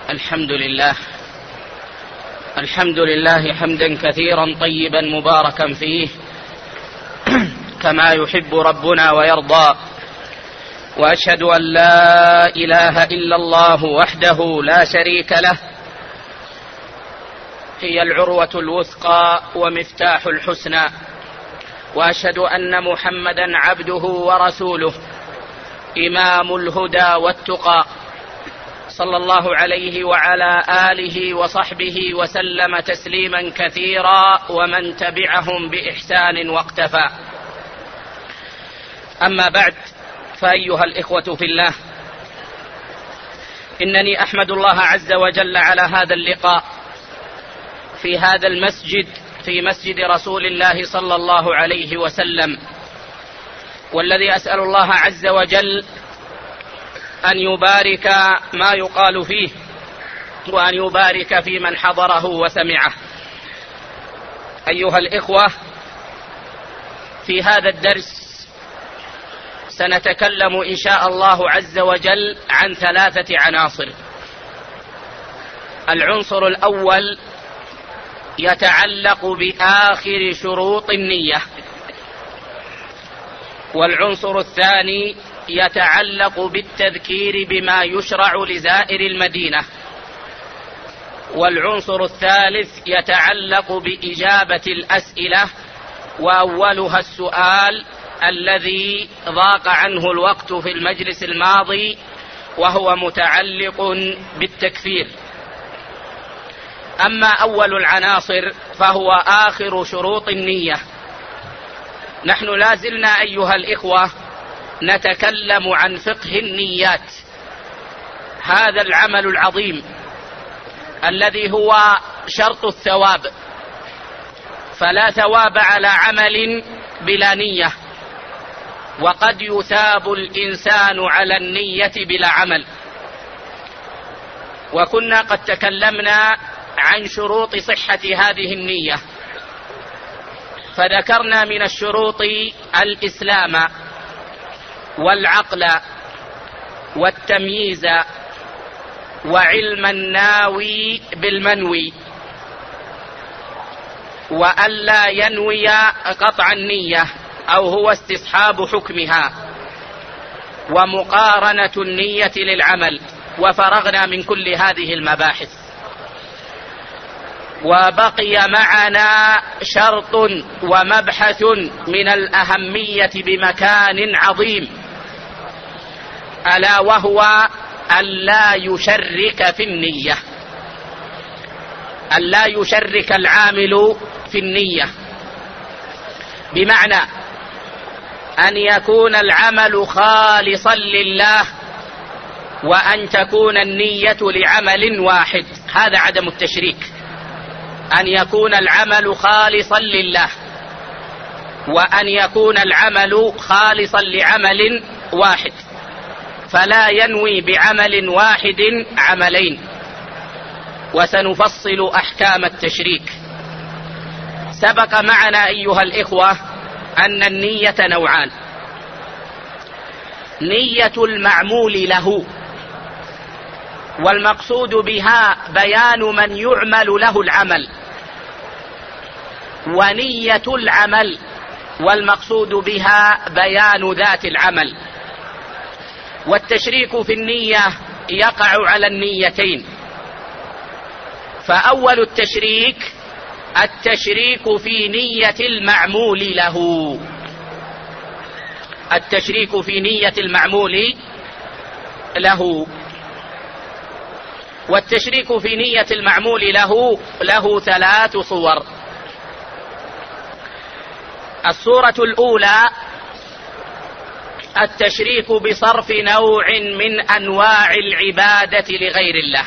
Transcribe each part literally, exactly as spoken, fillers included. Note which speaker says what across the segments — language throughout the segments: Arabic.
Speaker 1: الحمد لله الحمد لله حمدا كثيرا طيبا مباركا فيه كما يحب ربنا ويرضى، وأشهد أن لا إله إلا الله وحده لا شريك له، هي العروة الوثقى ومفتاح الحسنى، وأشهد أن محمدا عبده ورسوله إمام الهدى والتقى، صلى الله عليه وعلى آله وصحبه وسلم تسليما كثيرا ومن تبعهم بإحسان واقتفى. أما بعد، فأيها الإخوة في الله، إنني أحمد الله عز وجل على هذا اللقاء في هذا المسجد، في مسجد رسول الله صلى الله عليه وسلم، والذي أسأل الله عز وجل أن يبارك ما يقال فيه، وأن يبارك في من حضره وسمعه. أيها الإخوة، في هذا الدرس سنتكلم إن شاء الله عز وجل عن ثلاثة عناصر. العنصر الأول يتعلق بآخر شروط النية، والعنصر الثاني يتعلق بالتذكير بما يشرع لزائر المدينة، والعنصر الثالث يتعلق بإجابة الأسئلة، وأولها السؤال الذي ضاق عنه الوقت في المجلس الماضي، وهو متعلق بالتكفير. أما أول العناصر فهو آخر شروط النية. نحن لازلنا أيها الإخوة نتكلم عن فقه النيات، هذا العمل العظيم الذي هو شرط الثواب، فلا ثواب على عمل بلا نية، وقد يثاب الإنسان على النية بلا عمل. وكنا قد تكلمنا عن شروط صحة هذه النية، فذكرنا من الشروط الإسلام والعقل والتمييز وعلم الناوي بالمنوي، وألا ينوي قطع النية أو هو استصحاب حكمها، ومقارنة النية للعمل، وفرغنا من كل هذه المباحث. وبقي معنا شرط ومبحث من الأهمية بمكان عظيم، ألا وهو ألا يشرك في النية، ألا يشرك العامل في النية، بمعنى أن يكون العمل خالصا لله، وأن تكون النية لعمل واحد، هذا عدم التشريك. أن يكون العمل خالصا لله، وأن يكون العمل خالصا لعمل واحد، فلا ينوي بعمل واحد عملين. وسنفصل أحكام التشريك. سبق معنا أيها الإخوة أن النية نوعان: نية المعمول له، والمقصود بها بيان من يعمل له العمل، ونية العمل، والمقصود بها بيان ذات العمل. والتشريك في النية يقع على النيتين. فأول التشريك التشريك في نية المعمول له، التشريك في نية المعمول له. والتشريك في نية المعمول له له ثلاث صور. الصورة الأولى التشريك بصرف نوع من أنواع العبادة لغير الله،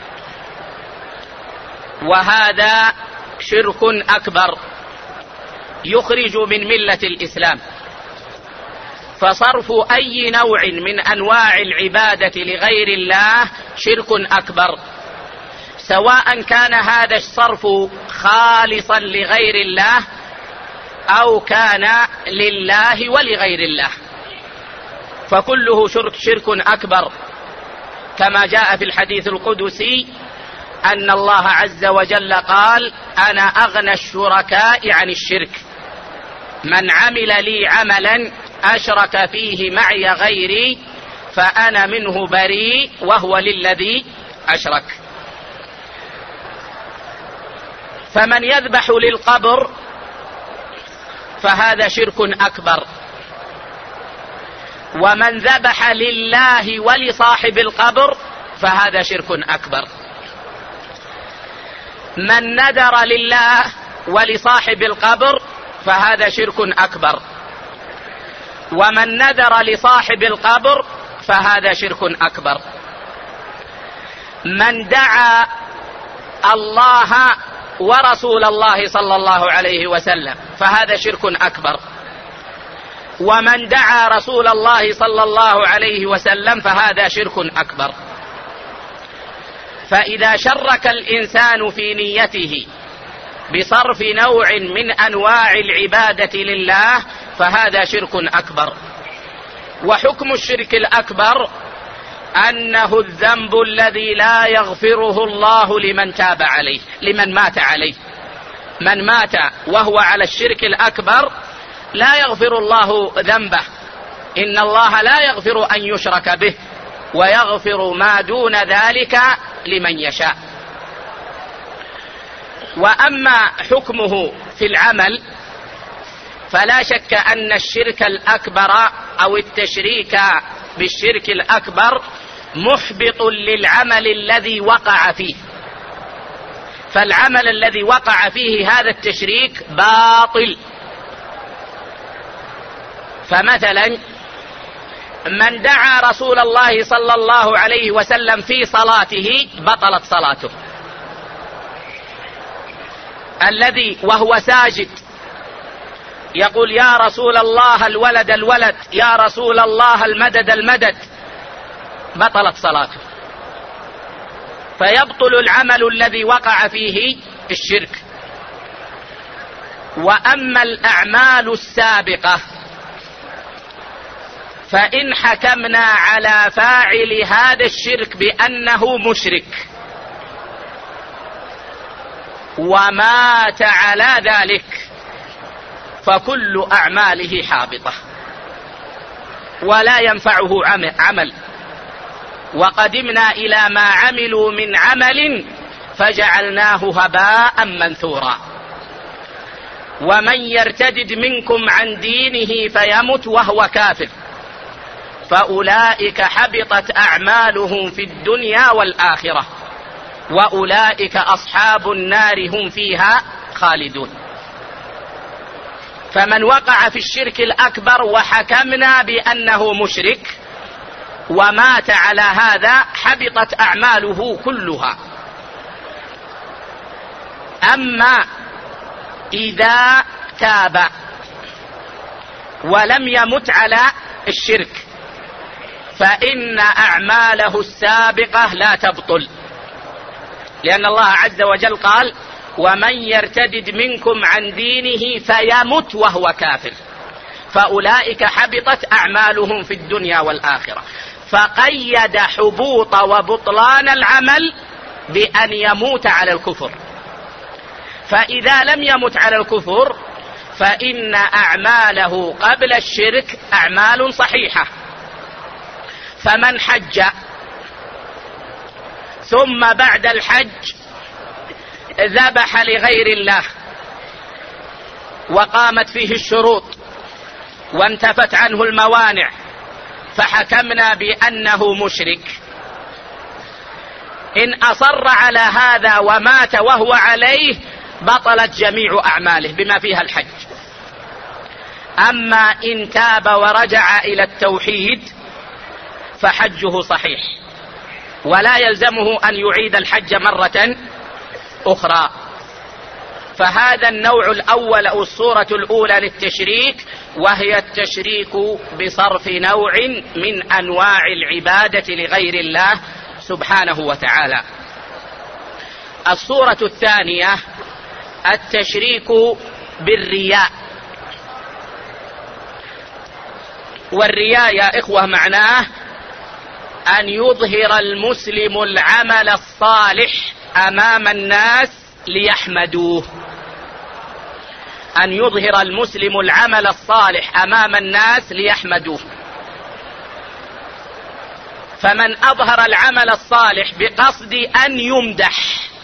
Speaker 1: وهذا شرك أكبر يخرج من ملة الإسلام. فصرف أي نوع من أنواع العبادة لغير الله شرك أكبر، سواء كان هذا الصرف خالصا لغير الله أو كان لله ولغير الله، فكله شرك, شرك أكبر، كما جاء في الحديث القدسي أن الله عز وجل قال: أنا أغنى الشركاء عن الشرك، من عمل لي عملا أشرك فيه معي غيري فأنا منه بريء وهو للذي أشرك. فمن يذبح للقبر فهذا شرك أكبر، ومن ذبح لله ولصاحب القبر فهذا شرك أكبر. من نذر لله ولصاحب القبر فهذا شرك أكبر، ومن نذر لصاحب القبر فهذا شرك أكبر. من دعا الله ورسول الله صلى الله عليه وسلم فهذا شرك أكبر، ومن دعا رسول الله صلى الله عليه وسلم فهذا شرك أكبر. فإذا شرك الإنسان في نيته بصرف نوع من أنواع العبادة لله فهذا شرك أكبر. وحكم الشرك الأكبر أنه الذنب الذي لا يغفره الله لمن تاب عليه، لمن مات عليه. من مات وهو على الشرك الأكبر لا يغفر الله ذنبه، إن الله لا يغفر أن يشرك به ويغفر ما دون ذلك لمن يشاء. وأما حكمه في العمل فلا شك أن الشرك الأكبر أو التشريك بالشرك الأكبر محبط للعمل الذي وقع فيه، فالعمل الذي وقع فيه هذا التشريك باطل. فمثلا من دعا رسول الله صلى الله عليه وسلم في صلاته بطلت صلاته. الذي وهو ساجد يقول: يا رسول الله الولد الولد، يا رسول الله المدد المدد، بطلت صلاته. فيبطل العمل الذي وقع فيه الشرك. وأما الأعمال السابقة فإن حكمنا على فاعل هذا الشرك بأنه مشرك ومات على ذلك فكل أعماله حابطة ولا ينفعه عمل. وقدمنا إلى ما عملوا من عمل فجعلناه هباء منثورا. ومن يرتدد منكم عن دينه فيمت وهو كافر فأولئك حبطت أعمالهم في الدنيا والآخرة وأولئك أصحاب النار هم فيها خالدون. فمن وقع في الشرك الأكبر وحكمنا بأنه مشرك ومات على هذا حبطت أعماله كلها. أما إذا تاب ولم يمت على الشرك فإن أعماله السابقة لا تبطل، لأن الله عز وجل قال: ومن يرتدد منكم عن دينه فيمت وهو كافر فأولئك حبطت أعمالهم في الدنيا والآخرة. فقيد حبوط وبطلان العمل بأن يموت على الكفر. فإذا لم يمت على الكفر فإن أعماله قبل الشرك أعمال صحيحة. فمن حج ثم بعد الحج ذبح لغير الله وقامت فيه الشروط وانتفت عنه الموانع فحكمنا بأنه مشرك، إن أصر على هذا ومات وهو عليه بطلت جميع أعماله بما فيها الحج. أما إن تاب ورجع إلى التوحيد فحجه صحيح ولا يلزمه أن يعيد الحج مرة أخرى. فهذا النوع الأول أو الصورة الأولى للتشريك، وهي التشريك بصرف نوع من أنواع العبادة لغير الله سبحانه وتعالى. الصورة الثانية التشريك بالرياء. والرياء يا إخوة معناه أن يظهر المسلم العمل الصالح أمام الناس ليحمدوه. أن يظهر المسلم العمل الصالح أمام الناس ليحمدوه. فمن أظهر العمل الصالح بقصد أن يمدح،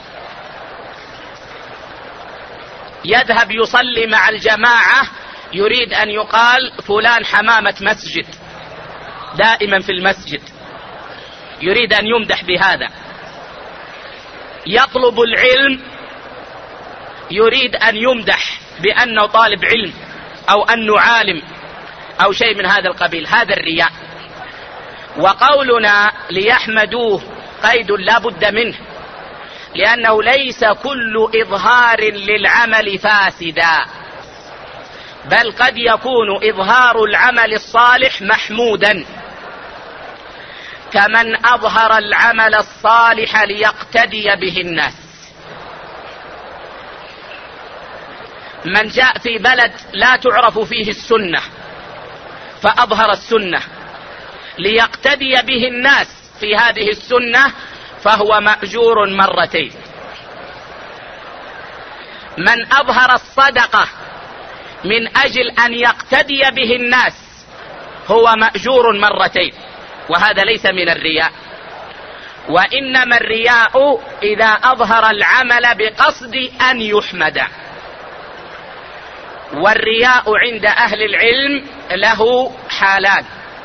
Speaker 1: يذهب يصلي مع الجماعة يريد أن يقال فلان حمامة مسجد، دائما في المسجد، يريد أن يمدح بهذا. يطلب العلم يريد أن يمدح بأنه طالب علم أو أنه عالم أو شيء من هذا القبيل، هذا الرياء. وقولنا ليحمدوه قيد لا بد منه، لأنه ليس كل إظهار للعمل فاسدا، بل قد يكون إظهار العمل الصالح محمودا، كمن أظهر العمل الصالح ليقتدي به الناس. من جاء في بلد لا تعرف فيه السنة فأظهر السنة ليقتدي به الناس في هذه السنة فهو مأجور مرتين. من أظهر الصدقة من أجل أن يقتدي به الناس هو مأجور مرتين، وهذا ليس من الرياء. وإنما الرياء إذا أظهر العمل بقصد أن يحمد. والرياء عند أهل العلم له حالان.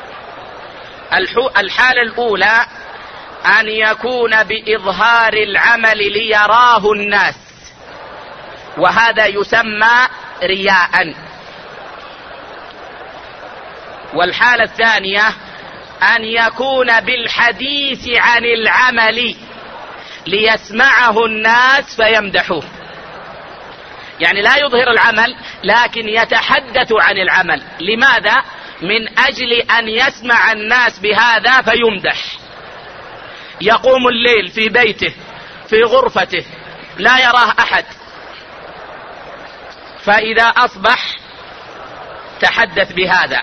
Speaker 1: الحالة الأولى أن يكون بإظهار العمل ليراه الناس، وهذا يسمى رياء. والحالة الثانية أن يكون بالحديث عن العمل ليسمعه الناس فيمدحوه، يعني لا يظهر العمل لكن يتحدث عن العمل. لماذا؟ من أجل أن يسمع الناس بهذا فيمدح. يقوم الليل في بيته في غرفته لا يراه أحد، فإذا أصبح تحدث بهذا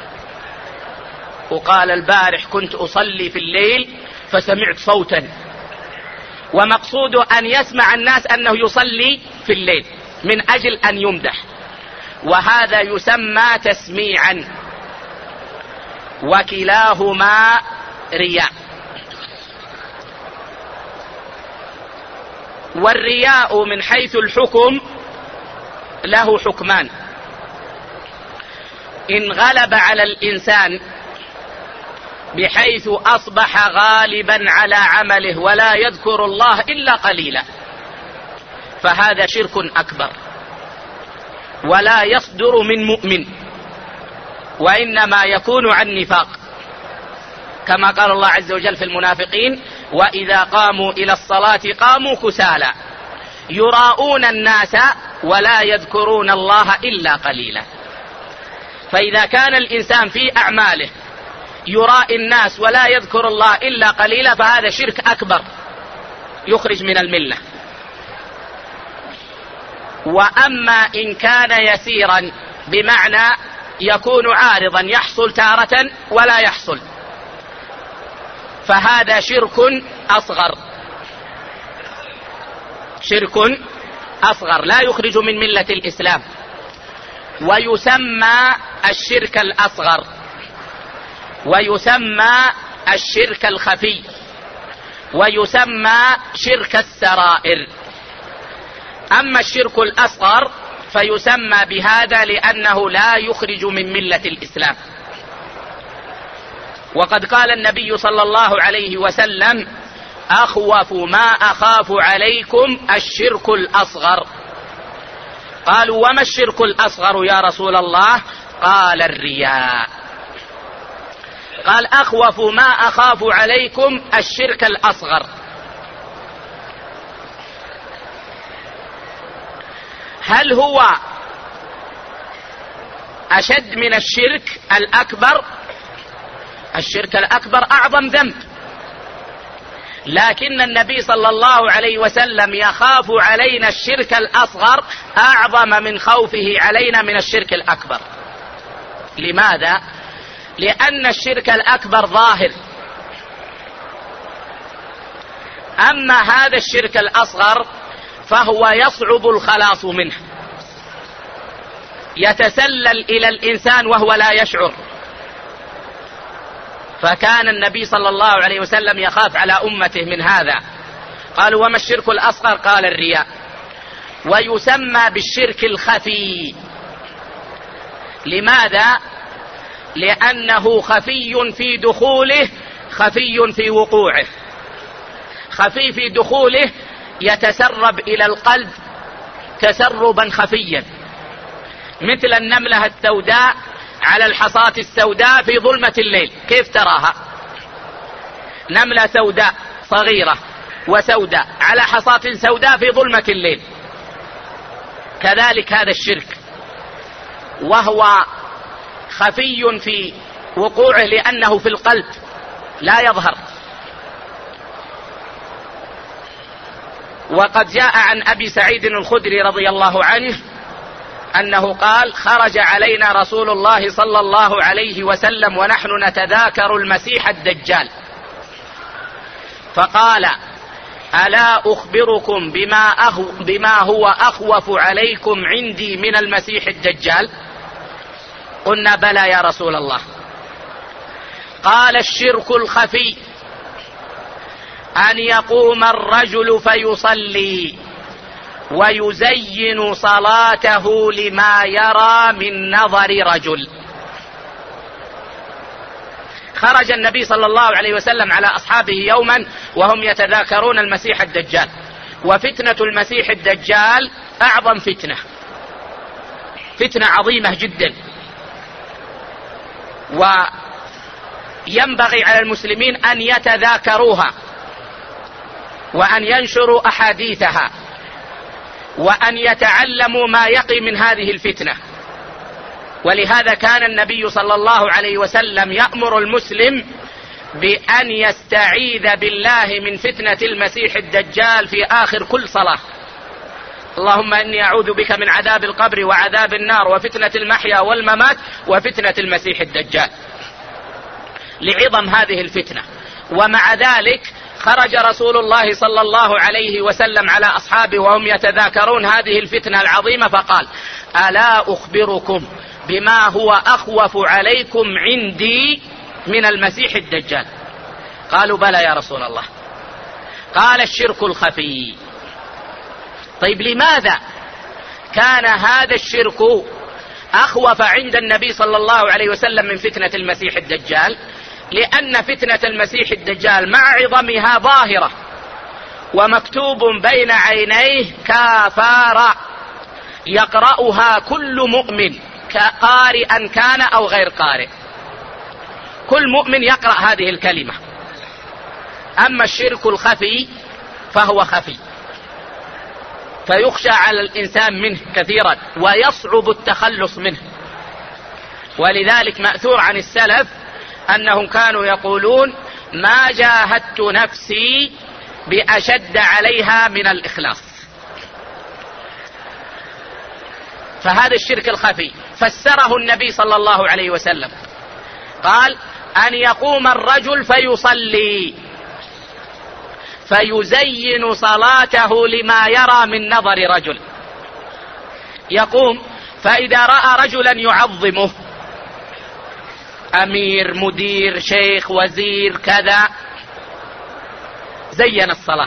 Speaker 1: وقال البارح كنت أصلي في الليل فسمعت صوتا، ومقصود أن يسمع الناس أنه يصلي في الليل من أجل أن يمدح، وهذا يسمى تسميعا، وكلاهما رياء. والرياء من حيث الحكم له حكمان. إن غلب على الإنسان بحيث أصبح غالبا على عمله ولا يذكر الله إلا قليلا فهذا شرك أكبر، ولا يصدر من مؤمن، وإنما يكون عن نفاق، كما قال الله عز وجل في المنافقين: وإذا قاموا إلى الصلاة قاموا كسالى يراءون الناس ولا يذكرون الله إلا قليلا. فإذا كان الإنسان في أعماله يراء الناس ولا يذكر الله إلا قليلا فهذا شرك أكبر يخرج من الملة. وأما إن كان يسيرا بمعنى يكون عارضا يحصل تارة ولا يحصل فهذا شرك أصغر، شرك أصغر لا يخرج من ملة الإسلام، ويسمى الشرك الأصغر، ويسمى الشرك الخفي، ويسمى شرك السرائر. أما الشرك الأصغر فيسمى بهذا لأنه لا يخرج من ملة الإسلام. وقد قال النبي صلى الله عليه وسلم: أخوف ما أخاف عليكم الشرك الأصغر. قالوا: وما الشرك الأصغر يا رسول الله؟ قال: الرياء. قال: أخوف ما أخاف عليكم الشرك الأصغر. هل هو أشد من الشرك الأكبر؟ الشرك الأكبر أعظم ذنب، لكن النبي صلى الله عليه وسلم يخاف علينا الشرك الأصغر أعظم من خوفه علينا من الشرك الأكبر. لماذا؟ لأن الشرك الأكبر ظاهر أما هذا الشرك الأصغر فهو يصعب الخلاص منه، يتسلل إلى الإنسان وهو لا يشعر. فكان النبي صلى الله عليه وسلم يخاف على أمته من هذا. قالوا: وما الشرك الأصغر؟ قال: الرياء. ويسمى بالشرك الخفي. لماذا؟ لأنه خفي في دخوله، خفي في وقوعه. خفي في دخوله يتسرب إلى القلب تسربا خفيا، مثل النملة السوداء على الحصاة السوداء في ظلمة الليل. كيف تراها؟ نملة سوداء صغيرة وسوداء على حصاة سوداء في ظلمة الليل. كذلك هذا الشرك، وهو خفي في وقوعه لأنه في القلب لا يظهر. وقد جاء عن أبي سعيد الخدري رضي الله عنه أنه قال: خرج علينا رسول الله صلى الله عليه وسلم ونحن نتذاكر المسيح الدجال، فقال: ألا أخبركم بما, أهو بما هو أخوف عليكم عندي من المسيح الدجال؟ قلنا: بلى يا رسول الله. قال: الشرك الخفي، أن يقوم الرجل فيصلي ويزين صلاته لما يرى من نظر رجل. خرج النبي صلى الله عليه وسلم على أصحابه يوما وهم يتذاكرون المسيح الدجال، وفتنة المسيح الدجال أعظم فتنة، فتنة عظيمة جدا، وينبغي على المسلمين أن يتذاكروها وأن ينشروا أحاديثها وأن يتعلموا ما يقي من هذه الفتنة. ولهذا كان النبي صلى الله عليه وسلم يأمر المسلم بأن يستعيذ بالله من فتنة المسيح الدجال في آخر كل صلاة: اللهم إني أعوذ بك من عذاب القبر وعذاب النار وفتنة المحيا والممات وفتنة المسيح الدجال، لعظم هذه الفتنة. ومع ذلك خرج رسول الله صلى الله عليه وسلم على أصحابه وهم يتذاكرون هذه الفتنة العظيمة فقال: ألا أخبركم بما هو أخوف عليكم عندي من المسيح الدجال؟ قالوا: بلى يا رسول الله. قال: الشرك الخفي. طيب، لماذا كان هذا الشرك أخوف عند النبي صلى الله عليه وسلم من فتنة المسيح الدجال؟ لأن فتنة المسيح الدجال مع عظمها ظاهرة ومكتوب بين عينيه كافارا، يقرأها كل مؤمن قارئا كان أو غير قارئ، كل مؤمن يقرأ هذه الكلمة. أما الشرك الخفي فهو خفي، فيخشى على الإنسان منه كثيرا ويصعب التخلص منه. ولذلك مأثور عن السلف أنهم كانوا يقولون: ما جاهدت نفسي بأشد عليها من الإخلاص. فهذا الشرك الخفي فسره النبي صلى الله عليه وسلم، قال: أن يقوم الرجل فيصلي فيزين صلاته لما يرى من نظر رجل. يقوم فإذا رأى رجلا يعظمه، أمير، مدير، شيخ، وزير، كذا، زين الصلاة.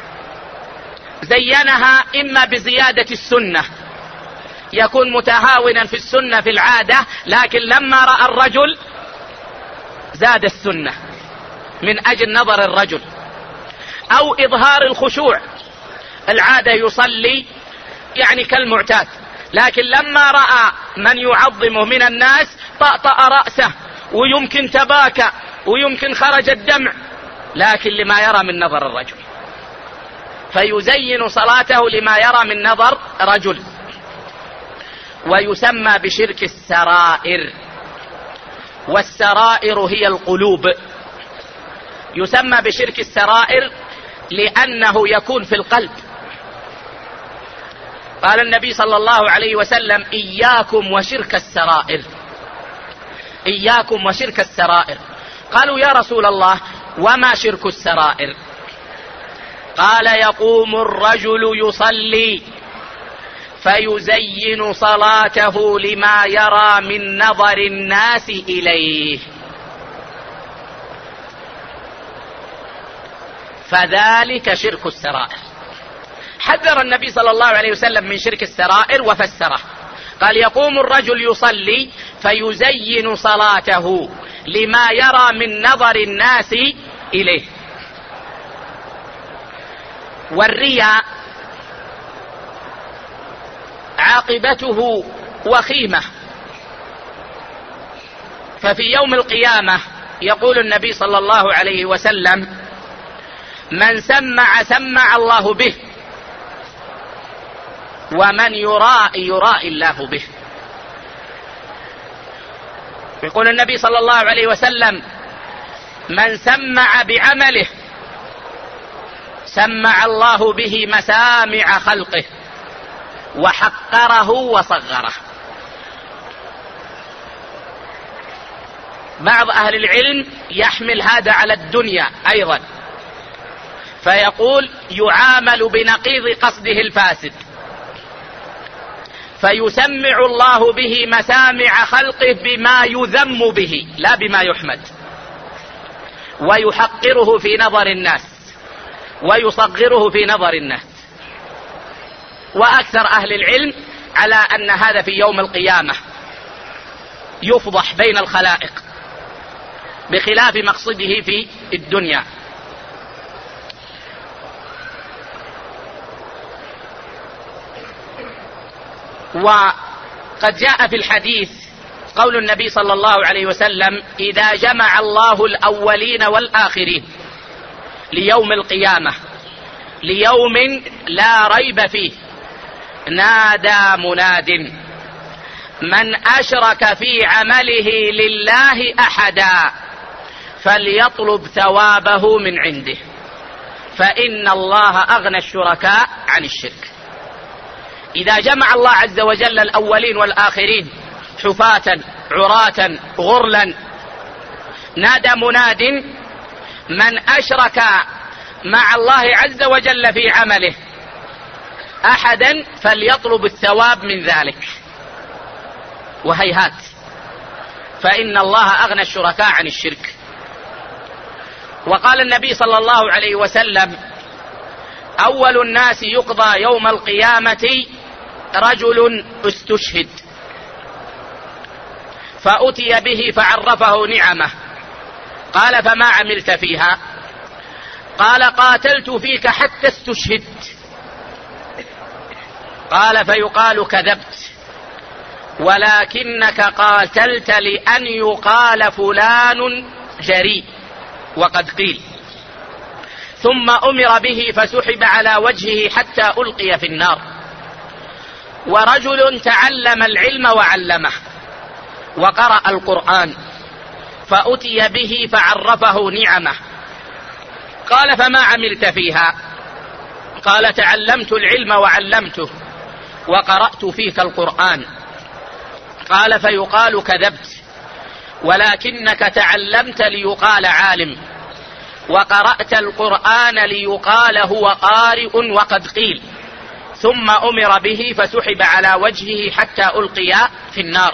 Speaker 1: زينها إما بزيادة السنة، يكون متهاونا في السنة في العادة، لكن لما رأى الرجل زاد السنة من أجل نظر الرجل، أو إظهار الخشوع، العادة يصلي يعني كالمعتاد، لكن لما رأى من يعظمه من الناس طأطأ رأسه ويمكن تباكى ويمكن خرج الدمع، لكن لما يرى من نظر الرجل، فيزين صلاته لما يرى من نظر رجل. ويسمى بشرك السرائر، والسرائر هي القلوب. يسمى بشرك السرائر لأنه يكون في القلب. قال النبي صلى الله عليه وسلم: إياكم وشرك السرائر، إياكم وشرك السرائر. قالوا: يا رسول الله، وما شرك السرائر؟ قال يقوم الرجل يصلي فيزين صلاته لما يرى من نظر الناس إليه فذلك شرك السرائر. حذر النبي صلى الله عليه وسلم من شرك السرائر وفسره، قال يقوم الرجل يصلي فيزين صلاته لما يرى من نظر الناس إليه. والرياء عاقبته وخيمة، ففي يوم القيامة يقول النبي صلى الله عليه وسلم من سمع سمع الله به، ومن يراء يراء الله به. يقول النبي صلى الله عليه وسلم من سمع بعمله سمع الله به مسامع خلقه وحقره وصغره. بعض أهل العلم يحمل هذا على الدنيا أيضا، فيقول يعامل بنقيض قصده الفاسد، فيسمع الله به مسامع خلقه بما يذم به لا بما يحمد، ويحقره في نظر الناس ويصغره في نظر الناس. وأكثر أهل العلم على أن هذا في يوم القيامة يفضح بين الخلائق بخلاف مقصده في الدنيا. وقد جاء في الحديث قول النبي صلى الله عليه وسلم إذا جمع الله الأولين والآخرين ليوم القيامة ليوم لا ريب فيه نادى مناد من أشرك في عمله لله أحدا فليطلب ثوابه من عنده فإن الله أغنى الشركاء عن الشرك. إذا جمع الله عز وجل الأولين والآخرين حفاة عراة غرلا نادى مناد من أشرك مع الله عز وجل في عمله أحدا فليطلب الثواب من ذلك، وهيهات فإن الله أغنى الشركاء عن الشرك. وقال النبي صلى الله عليه وسلم أول الناس يقضى يوم القيامة رجل استشهد فأتي به فعرفه نعمه قال فما عملت فيها؟ قال قاتلت فيك حتى استشهدت. قال فيقال كذبت ولكنك قاتلت لأن يقال فلان جريء وقد قيل. ثم أمر به فسحب على وجهه حتى ألقي في النار. ورجل تعلم العلم وعلمه وقرأ القرآن فأتي به فعرفه نعمه قال فما عملت فيها؟ قال تعلمت العلم وعلمته وقرأت فيك القرآن. قال فيقال كذبت ولكنك تعلمت ليقال عالم وقرأت القرآن ليقال هو قارئ وقد قيل. ثم أمر به فسحب على وجهه حتى ألقي في النار.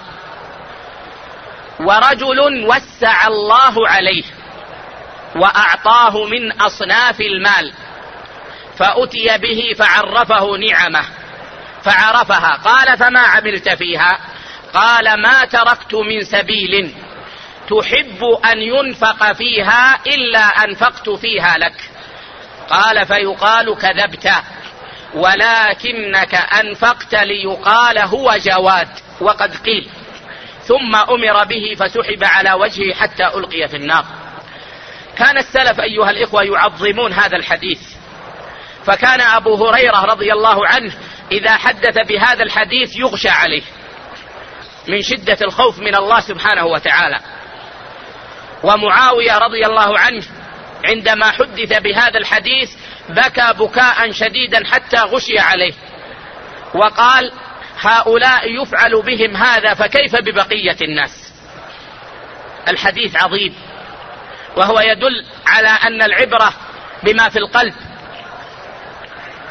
Speaker 1: ورجل وسع الله عليه وأعطاه من أصناف المال فأتي به فعرفه نعمه فعرفها قال فما عملت فيها؟ قال ما تركت من سبيل تحب أن ينفق فيها إلا أنفقت فيها لك. قال فيقال كذبت ولكنك أنفقت ليقال هو جواد وقد قيل. ثم أمر به فسحب على وجهه حتى ألقي في النار. كان السلف أيها الإخوة يعظمون هذا الحديث، فكان أبو هريرة رضي الله عنه إذا حدث بهذا الحديث يغشى عليه من شدة الخوف من الله سبحانه وتعالى. ومعاوية رضي الله عنه عندما حدث بهذا الحديث بكى بكاء شديدا حتى غشي عليه وقال هؤلاء يفعل بهم هذا فكيف ببقية الناس. الحديث عظيم وهو يدل على أن العبرة بما في القلب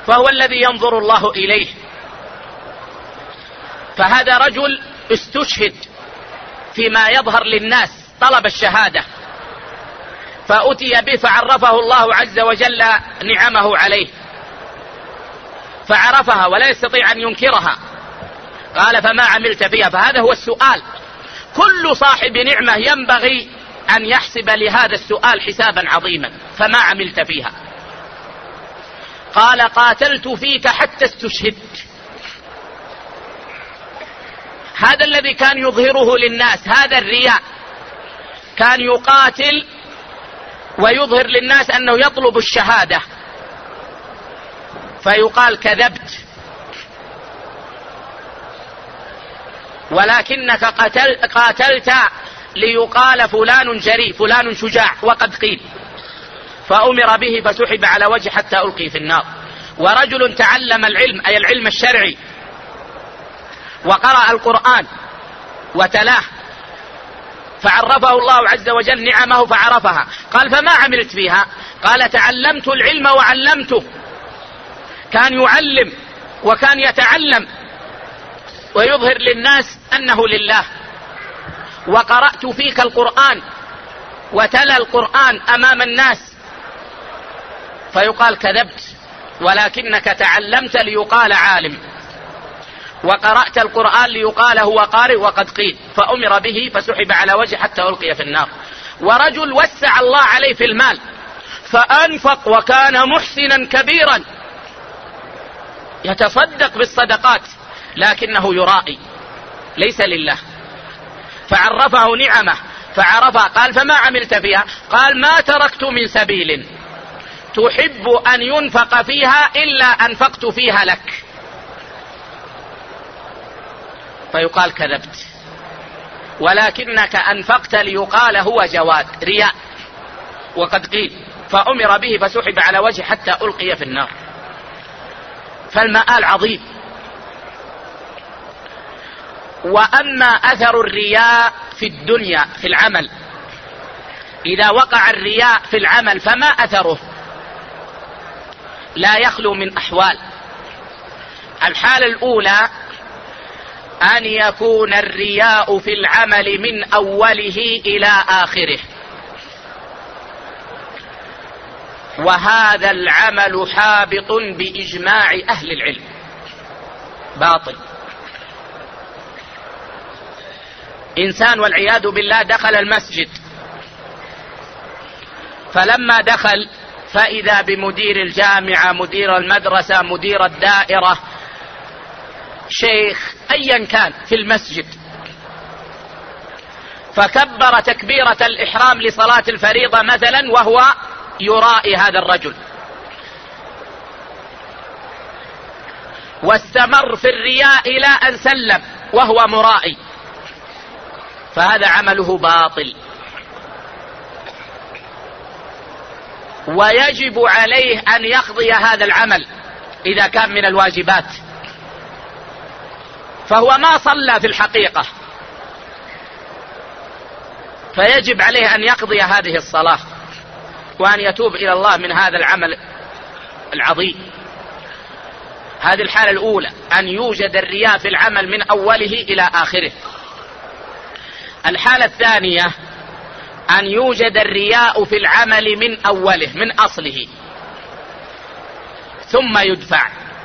Speaker 1: فهو الذي ينظر الله إليه. فهذا رجل استشهد فيما يظهر للناس، طلب الشهادة فأتي به فعرفه الله عز وجل نعمه عليه، فعرفها ولا يستطيع أن ينكرها. قال فما عملت فيها؟ فهذا هو السؤال. كل صاحب نعمة ينبغي أن يحسب لهذا السؤال حسابا عظيما. فما عملت فيها؟ قال قاتلت فيك حتى استشهدت. هذا الذي كان يظهره للناس، هذا الرياء، كان يقاتل ويظهر للناس أنه يطلب الشهادة، فيقال كذبت، ولكنك قتل قاتلت ليقال فلان جريء، فلان شجاع، وقد قيل. فأمر به فسحب على وجه حتى ألقي في النار. ورجل تعلم العلم، أي العلم الشرعي، وقرأ القرآن وتلاه، فعرفه الله عز وجل نعمه فعرفها. قال فما عملت فيها؟ قال تعلمت العلم وعلمته. كان يعلم وكان يتعلم ويظهر للناس أنه لله. وقرأت فيك القرآن وتلا القرآن أمام الناس، فيقال كذبت، ولكنك تعلمت ليقال عالم، وقرأت القرآن ليقال هو قارئ، وقد قيل. فأمر به فسحب على وجه حتى ألقي في النار. ورجل وسع الله عليه في المال فأنفق وكان محسنا كبيرا، يتصدق بالصدقات لكنه يرائي، ليس لله. فعرفه نعمه فعرفها. قال فما عملت فيها؟ قال ما تركت من سبيل تحب أن ينفق فيها إلا أنفقت فيها لك. فيقال كذبت، ولكنك أنفقت ليقال هو جواد، رياء، وقد قيل. فأمر به فسحب على وجه حتى ألقي في النار. فالمآل عظيم. وأما أثر الرياء في الدنيا في العمل، إذا وقع الرياء في العمل فما أثره؟ لا يخلو من أحوال. الحالة الأولى أن يكون الرياء في العمل من أوله إلى آخره، وهذا العمل حابط بإجماع أهل العلم، باطل. إنسان والعياذ بالله دخل المسجد، فلما دخل فإذا بمدير الجامعة، مدير المدرسة، مدير الدائرة، شيخ، أيا كان في المسجد، فكبر تكبيرة الإحرام لصلاة الفريضة مثلا وهو يرائي هذا الرجل، واستمر في الرياء إلى أن سلم وهو مرائي، فهذا عمله باطل، ويجب عليه أن يقضي هذا العمل إذا كان من الواجبات. فهو ما صلى في الحقيقة، فيجب عليه أن يقضي هذه الصلاة وأن يتوب إلى الله من هذا العمل العظيم. هذه الحالة الأولى، أن يوجد الرياء في العمل من أوله إلى آخره. الحالة الثانية أن يوجد الرياء في العمل من أوله، من أصله، ثم يدفع.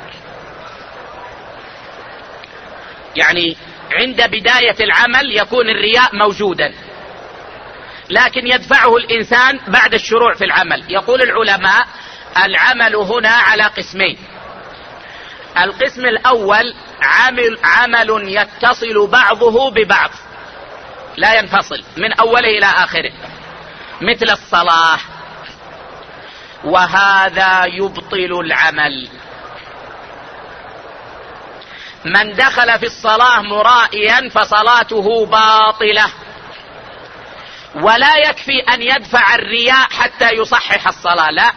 Speaker 1: يعني عند بداية العمل يكون الرياء موجودا، لكن يدفعه الإنسان بعد الشروع في العمل. يقول العلماء العمل هنا على قسمين. القسم الأول عمل, عمل يتصل بعضه ببعض، لا ينفصل من أوله إلى آخره، مثل الصلاة، وهذا يبطل العمل. من دخل في الصلاة مرائيا فصلاته باطلة، ولا يكفي أن يدفع الرياء حتى يصحح الصلاة، لا،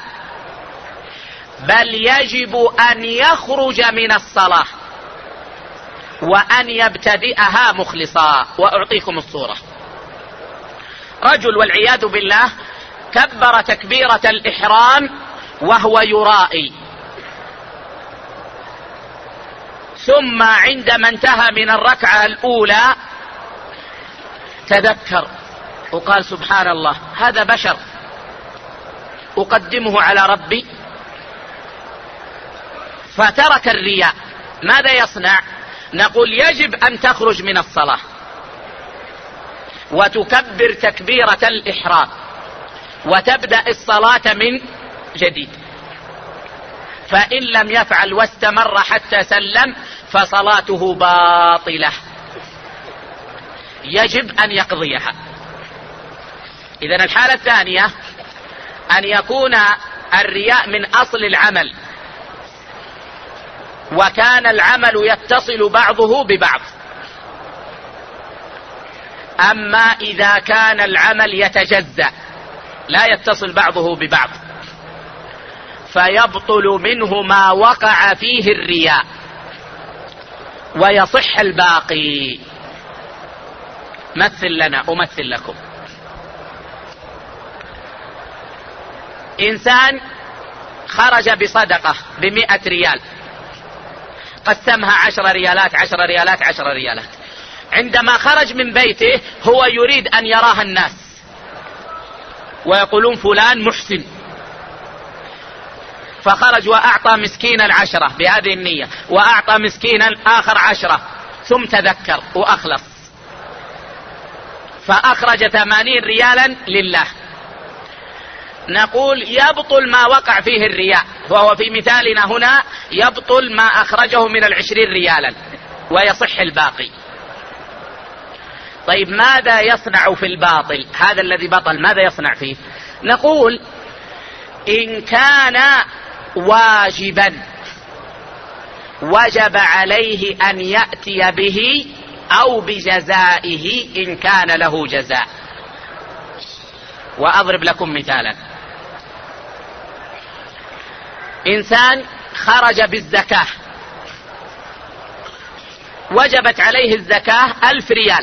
Speaker 1: بل يجب أن يخرج من الصلاة وأن يبتدئها مخلصا. وأعطيكم الصورة. رجل والعياذ بالله كبر تكبيرة الإحرام وهو يرائي، ثم عندما انتهى من الركعة الأولى تذكر وقال سبحان الله هذا بشر أقدمه على ربي، فترك الرياء، ماذا يصنع؟ نقول يجب أن تخرج من الصلاة وتكبر تكبيرة الإحرام وتبدأ الصلاة من جديد. فإن لم يفعل واستمر حتى سلم فصلاته باطلة، يجب أن يقضيها. إذن الحالة الثانية أن يكون الرياء من أصل العمل وكان العمل يتصل بعضه ببعض. أما إذا كان العمل يتجزأ لا يتصل بعضه ببعض فيبطل منه ما وقع فيه الرياء ويصح الباقي. مثل لنا أمثل لكم. إنسان خرج بصدقة بمئة ريال، قسمها عشر ريالات عشر ريالات عشر ريالات. عندما خرج من بيته هو يريد أن يراها الناس ويقولون فلان محسن، فخرج وأعطى مسكينا عشرة بهذه النية وأعطى مسكينا آخر عشرة، ثم تذكر وأخلص فأخرج ثمانين ريالا لله. نقول يبطل ما وقع فيه الرياء، وهو في مثالنا هنا يبطل ما أخرجه من العشرين ريالا ويصح الباقي. طيب ماذا يصنع في الباطل؟ هذا الذي بطل ماذا يصنع فيه؟ نقول إن كان واجبا وجب عليه أن يأتي به أو بجزائه إن كان له جزاء. وأضرب لكم مثالا. إنسان خرج بالزكاة، وجبت عليه الزكاة ألف ريال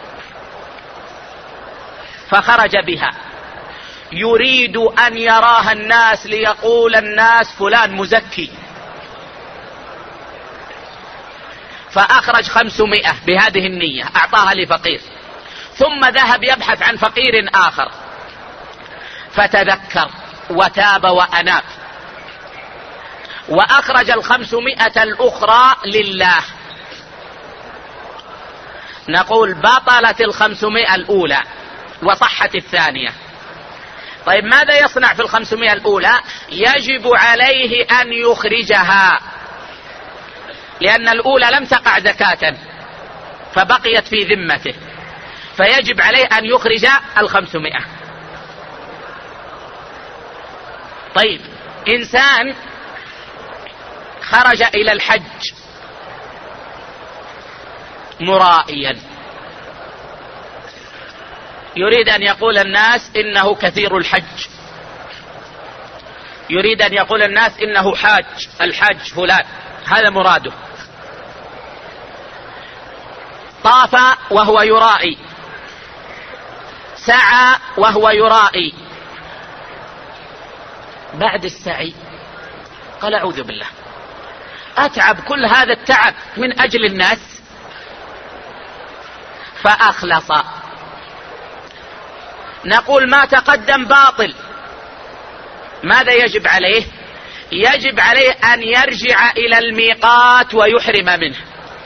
Speaker 1: فخرج بها، يريد أن يراها الناس ليقول الناس فلان مزكي، فأخرج خمسمائة بهذه النية أعطاها لفقير، ثم ذهب يبحث عن فقير آخر فتذكر وتاب وأناب وأخرج الخمسمائة الأخرى لله. نقول بطلت الخمسمائة الأولى وصحت الثانية. طيب ماذا يصنع في الخمسمائة الأولى؟ يجب عليه أن يخرجها، لأن الأولى لم تقع زكاة فبقيت في ذمته، فيجب عليه أن يخرج الخمسمائة. طيب إنسان خرج إلى الحج مرائيا، يريد أن يقول الناس إنه كثير الحج، يريد أن يقول الناس إنه حاج الحاج فلان، هذا مراده. طاف وهو يرائي، سعى وهو يرائي، بعد السعي قال أعوذ بالله أتعب كل هذا التعب من أجل الناس، فأخلص. نقول ما تقدم باطل. ماذا يجب عليه؟ يجب عليه أن يرجع إلى الميقات ويحرم منه،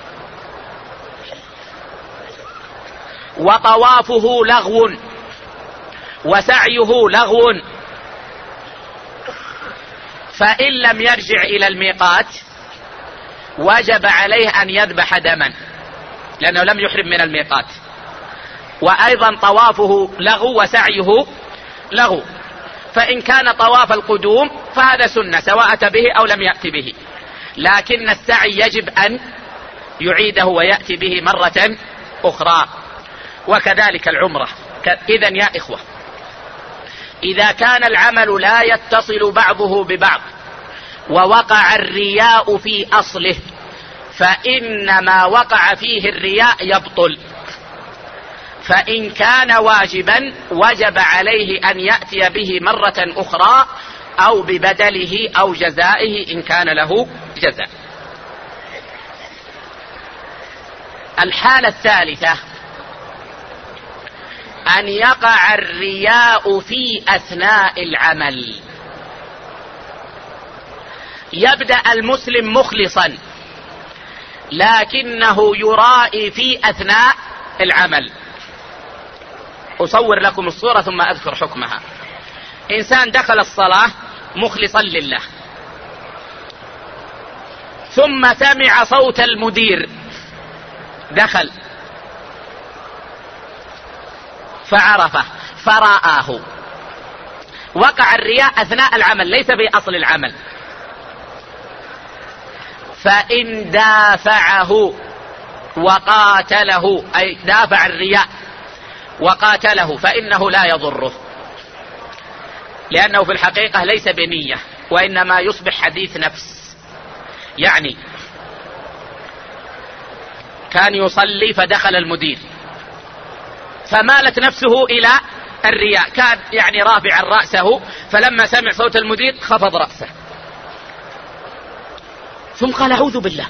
Speaker 1: وطوافه لغو وسعيه لغو، فإن لم يرجع إلى الميقات وجب عليه أن يذبح دما لأنه لم يحرم من الميقات، وأيضا طوافه لغو وسعيه لغو. فإن كان طواف القدوم فهذا سنة سواء أتى به أو لم يأتي به، لكن السعي يجب أن يعيده ويأتي به مرة أخرى، وكذلك العمرة. إذن يا إخوة، إذا كان العمل لا يتصل بعضه ببعض ووقع الرياء في أصله فإن ما وقع فيه الرياء يبطل. فإن كان واجبا وجب عليه أن يأتي به مرة أخرى أو ببدله أو جزائه إن كان له جزاء. الحالة الثالثة أن يقع الرياء في أثناء العمل. يبدأ المسلم مخلصا لكنه يرائي في أثناء العمل. أصور لكم الصورة ثم أذكر حكمها. إنسان دخل الصلاة مخلصا لله، ثم سمع صوت المدير، دخل فعرفه فرآه، وقع الرياء أثناء العمل ليس بأصل العمل. فإن دافعه وقاتله، أي دافع الرياء وقاتله، فإنه لا يضره، لأنه في الحقيقة ليس بنية، وإنما يصبح حديث نفس. يعني كان يصلي فدخل المدير فمالت نفسه إلى الرياء، كان يعني رافعا رأسه، فلما سمع صوت المدير خفض رأسه، ثم قال أعوذ بالله،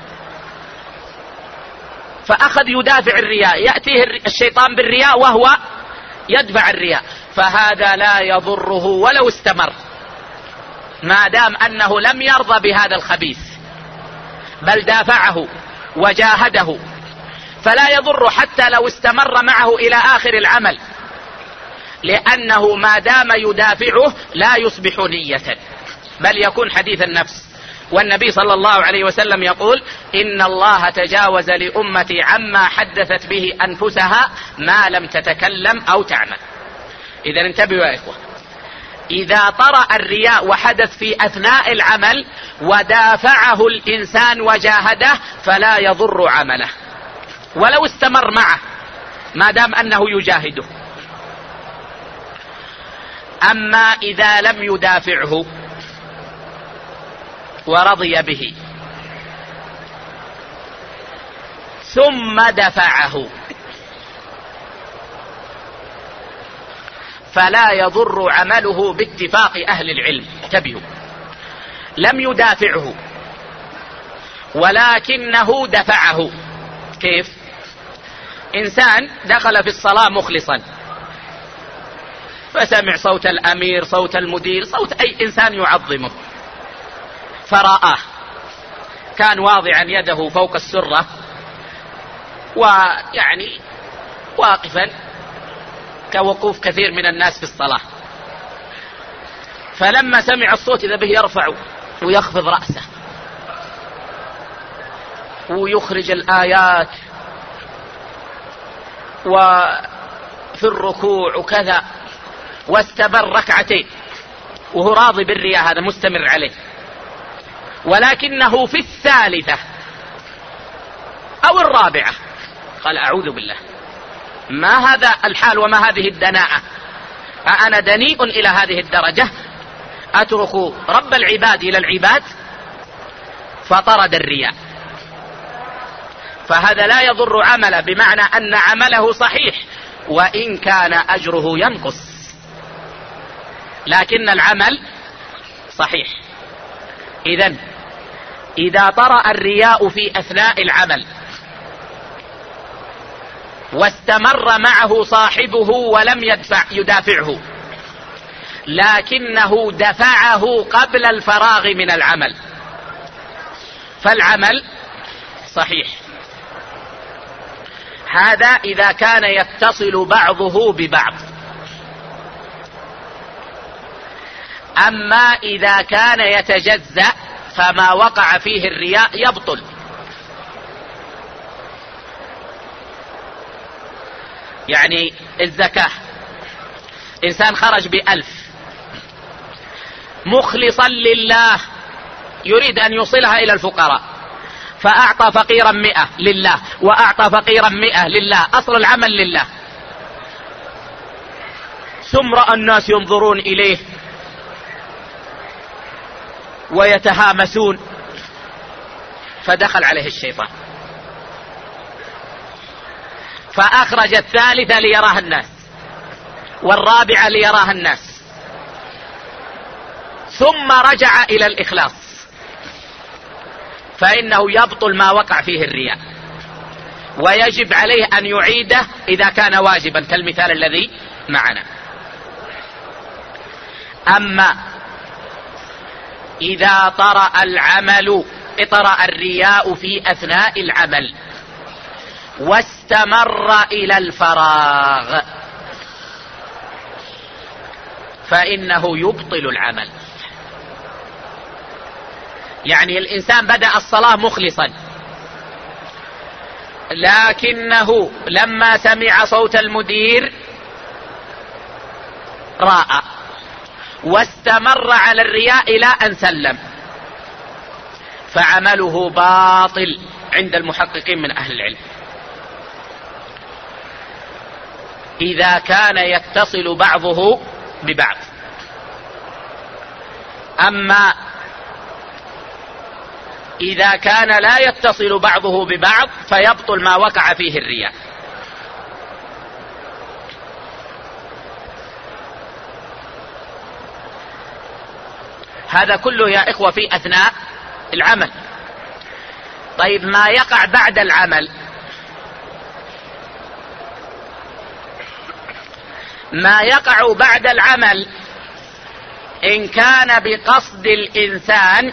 Speaker 1: فأخذ يدافع الرياء، يأتيه الشيطان بالرياء وهو يدفع الرياء، فهذا لا يضره ولو استمر، ما دام أنه لم يرضى بهذا الخبيث بل دافعه وجاهده، فلا يضر حتى لو استمر معه إلى آخر العمل، لأنه ما دام يدافعه لا يصبح نية بل يكون حديث النفس. والنبي صلى الله عليه وسلم يقول إن الله تجاوز لأمتي عما حدثت به أنفسها ما لم تتكلم أو تعمل. إذا انتبهوا يا إخوة، إذا طرأ الرياء وحدث في أثناء العمل ودافعه الإنسان وجاهده فلا يضر عمله ولو استمر معه ما دام أنه يجاهده. أما إذا لم يدافعه ورضي به ثم دفعه فلا يضر عمله باتفاق أهل العلم. انتبهوا، لم يدافعه ولكنه دفعه. كيف؟ إنسان دخل في الصلاة مخلصا فسمع صوت الأمير، صوت المدير، صوت أي إنسان يعظمه، فرآه، كان واضعا يده فوق السرة ويعني واقفا كوقوف كثير من الناس في الصلاة، فلما سمع الصوت إذا به يرفع ويخفض رأسه ويخرج الآيات وفي الركوع وكذا، واستمر ركعتين وهو راضي بالرياء، هذا مستمر عليه، ولكنه في الثالثة أو الرابعة قال أعوذ بالله، ما هذا الحال وما هذه الدناءة؟ أنا دنيء إلى هذه الدرجة أترك رب العباد إلى العباد؟ فطرد الرياء، فهذا لا يضر عمله، بمعنى أن عمله صحيح وإن كان أجره ينقص، لكن العمل صحيح. إذن إذا طرأ الرياء في أثناء العمل واستمر معه صاحبه ولم يدفع يدافعه، لكنه دفعه قبل الفراغ من العمل، فالعمل صحيح. هذا إذا كان يتصل بعضه ببعض. أما إذا كان يتجزأ فما وقع فيه الرياء يبطل. يعني الزكاة، إنسان خرج بألف مخلصا لله يريد أن يوصلها إلى الفقراء، فأعطى فقيرا مئة لله وأعطى فقيرا مئة لله، أصل العمل لله، ثم رأى الناس ينظرون إليه ويتهامسون فدخل عليه الشيطان فأخرج الثالثة ليراها الناس والرابعة ليراها الناس، ثم رجع إلى الإخلاص، فإنه يبطل ما وقع فيه الرياء. ويجب عليه أن يعيده إذا كان واجبا كالمثال الذي معنا. أما إذا طرأ العمل طرأ الرياء في أثناء العمل واستمر إلى الفراغ فإنه يبطل العمل. يعني الإنسان بدأ الصلاة مخلصا، لكنه لما سمع صوت المدير راء واستمر على الرياء إلى أن سلم، فعمله باطل عند المحققين من أهل العلم إذا كان يتصل بعضه ببعض. أما إذا كان لا يتصل بعضه ببعض فيبطل ما وقع فيه الرياء. هذا كله يا إخوة في أثناء العمل. طيب ما يقع بعد العمل؟ ما يقع بعد العمل إن كان بقصد الإنسان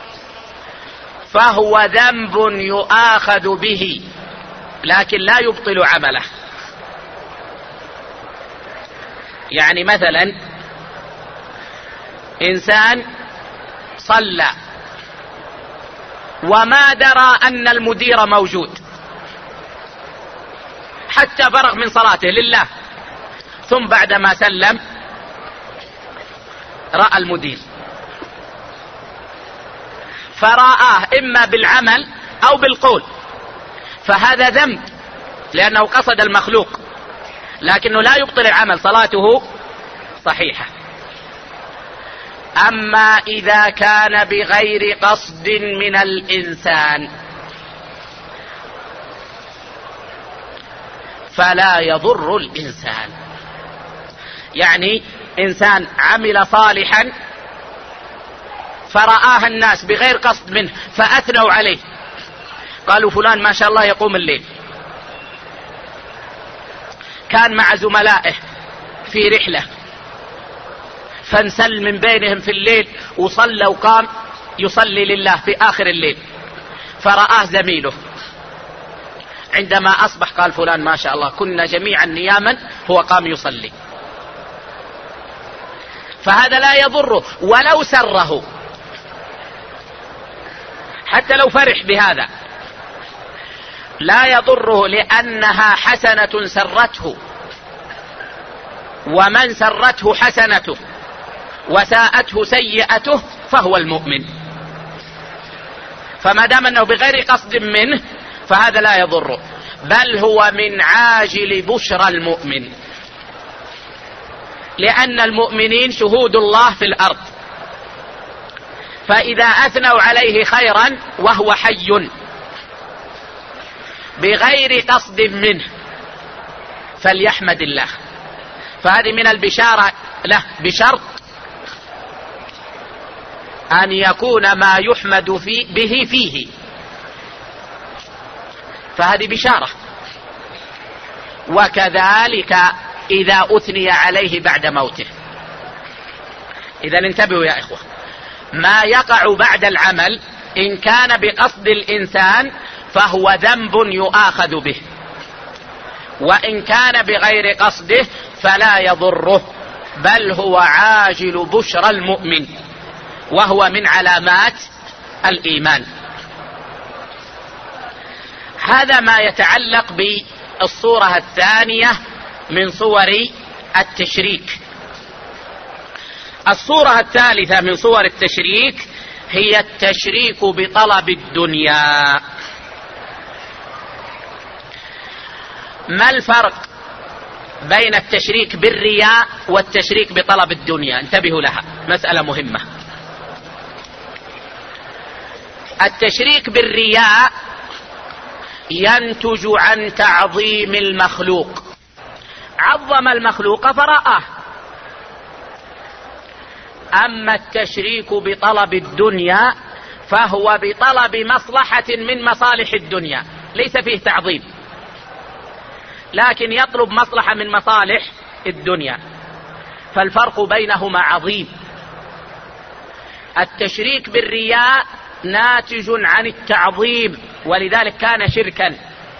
Speaker 1: فهو ذنب يؤاخذ به لكن لا يبطل عمله. يعني مثلا إنسان صلى وما درى أن المدير موجود حتى فرغ من صلاته لله، ثم بعدما سلم رأى المدير فرآه إما بالعمل أو بالقول، فهذا ذنب لأنه قصد المخلوق، لكنه لا يبطل العمل، صلاته صحيحة. أما إذا كان بغير قصد من الإنسان فلا يضر الإنسان. يعني إنسان عمل صالحا فرآها الناس بغير قصد منه فأثنوا عليه، قالوا فلان ما شاء الله يقوم الليل، كان مع زملائه في رحلة فانسل من بينهم في الليل وصلى وقام يصلي لله في آخر الليل، فرآه زميله عندما أصبح قال فلان ما شاء الله كنا جميعا نياما هو قام يصلي. فهذا لا يضره ولو سره، حتى لو فرح بهذا لا يضره، لأنها حسنة سرته، ومن سرته حسنته وساءته سيئته فهو المؤمن. فما دام أنه بغير قصد منه فهذا لا يضره، بل هو من عاجل بشرى المؤمن، لأن المؤمنين شهود الله في الأرض، فإذا أثنوا عليه خيرا وهو حي بغير قصد منه فليحمد الله. فهذه من البشارة له، بشرط أن يكون ما يحمد في به فيه، فهذه بشارة. وكذلك إذا أثني عليه بعد موته. إذا انتبهوا يا إخوة، ما يقع بعد العمل إن كان بقصد الإنسان فهو ذنب يؤاخذ به، وإن كان بغير قصده فلا يضره، بل هو عاجل بشرى المؤمن، وهو من علامات الإيمان. هذا ما يتعلق بالصورة الثانية من صور التشريك. الصورة الثالثة من صور التشريك هي التشريك بطلب الدنيا. ما الفرق بين التشريك بالرياء والتشريك بطلب الدنيا؟ انتبهوا لها، مسألة مهمة. التشريك بالرياء ينتج عن تعظيم المخلوق، عظم المخلوق فرآه. أما التشريك بطلب الدنيا فهو بطلب مصلحة من مصالح الدنيا، ليس فيه تعظيم، لكن يطلب مصلحة من مصالح الدنيا، فالفرق بينهما عظيم. التشريك بالرياء ناتج عن التعظيم ولذلك كان شركا،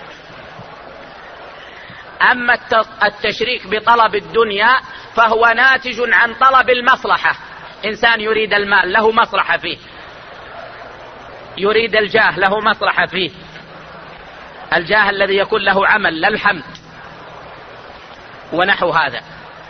Speaker 1: أما التشريك بطلب الدنيا فهو ناتج عن طلب المصلحة. إنسان يريد المال له مصلحة فيه، يريد الجاه له مصلحة فيه، الجاه الذي يكون له عمل لا الحمد ونحو هذا.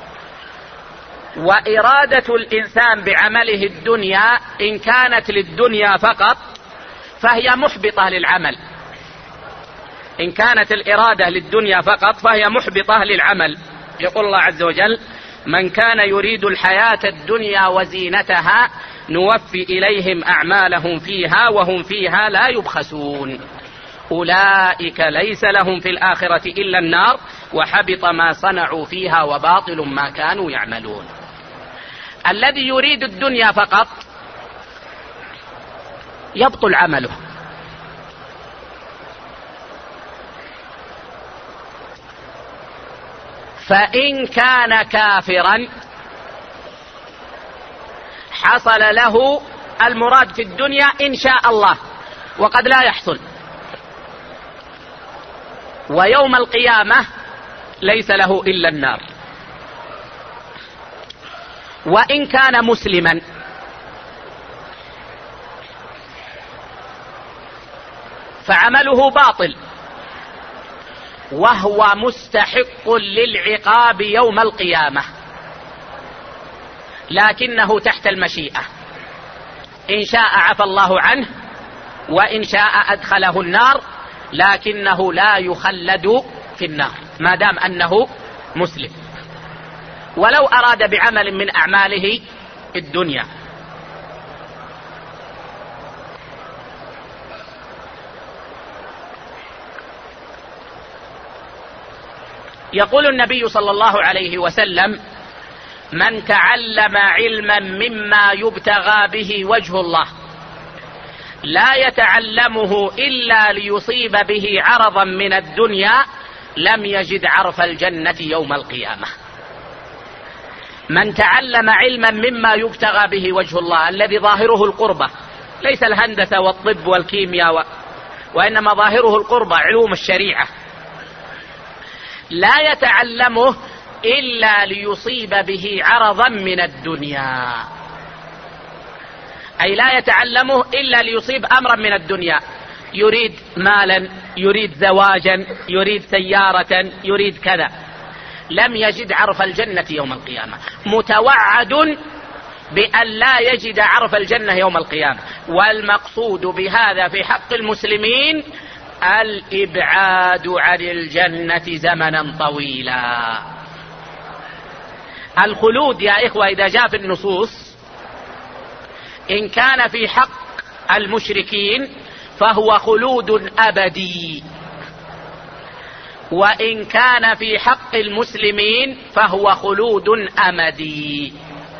Speaker 1: وإرادة الإنسان بعمله الدنيا إن كانت للدنيا فقط فهي محبطة للعمل، إن كانت الإرادة للدنيا فقط فهي محبطة للعمل. يقول الله عز وجل: من كان يريد الحياة الدنيا وزينتها نوفي إليهم أعمالهم فيها وهم فيها لا يبخسون أولئك ليس لهم في الآخرة إلا النار وحبط ما صنعوا فيها وباطل ما كانوا يعملون. الذي يريد الدنيا فقط يبطل عمله، فإن كان كافرا حصل له المراد في الدنيا إن شاء الله وقد لا يحصل، ويوم القيامة ليس له إلا النار. وإن كان مسلما فعمله باطل وهو مستحق للعقاب يوم القيامة، لكنه تحت المشيئة، إن شاء عفى الله عنه وإن شاء أدخله النار، لكنه لا يخلد في النار ما دام أنه مسلم ولو أراد بعمل من أعماله الدنيا. يقول النبي صلى الله عليه وسلم: من تعلم علما مما يبتغى به وجه الله لا يتعلمه إلا ليصيب به عرضا من الدنيا لم يجد عرف الجنة يوم القيامة. من تعلم علما مما يبتغى به وجه الله الذي ظاهره القربة، ليس الهندسة والطب والكيمياء و... وإنما ظاهره القربة علوم الشريعة، لا يتعلمه إلا ليصيب به عرضا من الدنيا، أي لا يتعلمه إلا ليصيب أمرا من الدنيا، يريد مالا، يريد زواجا، يريد سيارة، يريد كذا، لم يجد عرف الجنة يوم القيامة، متوعد بأن لا يجد عرف الجنة يوم القيامة. والمقصود بهذا في حق المسلمين الإبعاد عن الجنة زمنا طويلا. الخلود يا إخوة إذا جاء في النصوص إن كان في حق المشركين فهو خلود أبدي، وإن كان في حق المسلمين فهو خلود أمدي.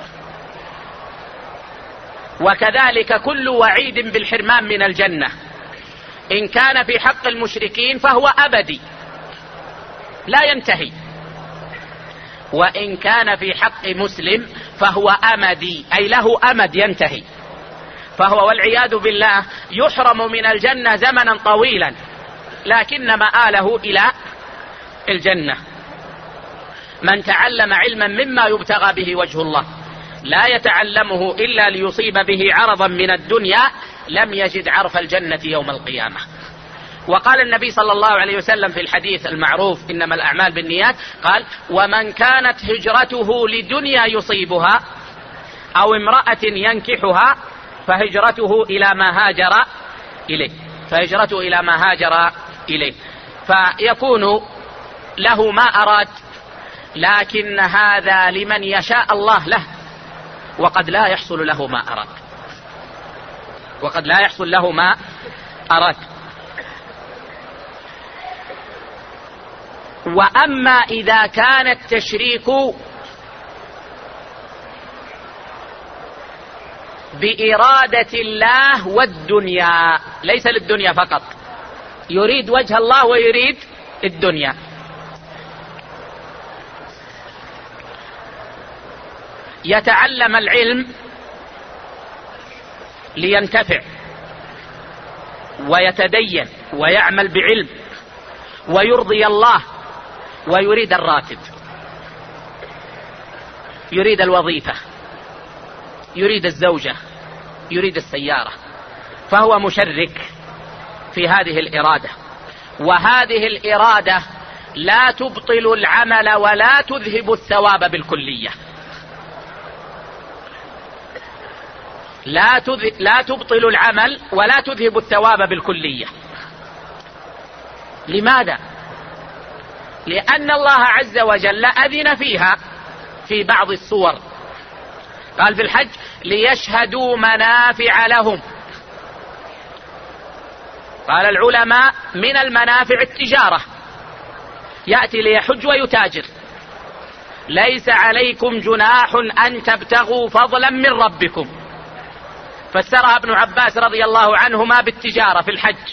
Speaker 1: وكذلك كل وعيد بالحرمان من الجنة إن كان في حق المشركين فهو أبدي لا ينتهي، وإن كان في حق مسلم فهو أمدي أي له أمد ينتهي، فهو والعياذ بالله يحرم من الجنة زمنا طويلا لكن مآله إلى الجنة. من تعلم علما مما يبتغى به وجه الله لا يتعلمه إلا ليصيب به عرضا من الدنيا لم يجد عرف الجنة يوم القيامة. وقال النبي صلى الله عليه وسلم في الحديث المعروف إنما الأعمال بالنيات، قال: ومن كانت هجرته لدنيا يصيبها أو امرأة ينكحها فهجرته إلى ما هاجر إليه فهجرته إلى ما هاجر إليه فيكون له ما أراد، لكن هذا لمن يشاء الله له، وقد لا يحصل له ما أراد وقد لا يحصل له ما أراد. وأما إذا كان التشريك بإرادة الله والدنيا، ليس للدنيا فقط، يريد وجه الله ويريد الدنيا، يتعلم العلم لينتفع ويتدين ويعمل بعلم ويرضي الله، ويريد الراتب، يريد الوظيفة، يريد الزوجة، يريد السيارة، فهو مشرك في هذه الإرادة. وهذه الإرادة لا تبطل العمل ولا تذهب الثواب بالكلية. لا, تذ... لا تبطل العمل ولا تذهب الثواب بالكلية. لماذا؟ لأن الله عز وجل أذن فيها في بعض الصور. قال في الحج: ليشهدوا منافع لهم. قال العلماء: من المنافع التجارة، يأتي ليحج ويتاجر. ليس عليكم جناح أن تبتغوا فضلا من ربكم، فسرها ابن عباس رضي الله عنهما بالتجارة في الحج.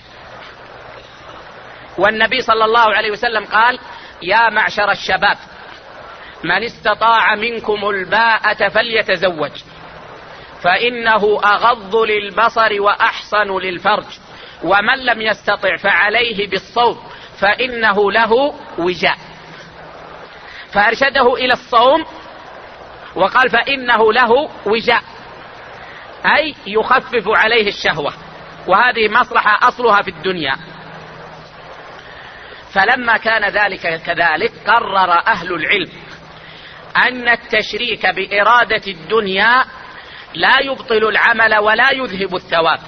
Speaker 1: والنبي صلى الله عليه وسلم قال: يا معشر الشباب، من استطاع منكم الباءة فليتزوج، فإنه أغض للبصر وأحصن للفرج، ومن لم يستطع فعليه بالصوم فإنه له وجاء. فأرشده إلى الصوم وقال: فإنه له وجاء، أي يخفف عليه الشهوة، وهذه مصلحة أصلها في الدنيا. فلما كان ذلك كذلك قرر أهل العلم أن التشريك بإرادة الدنيا لا يبطل العمل ولا يذهب الثواب،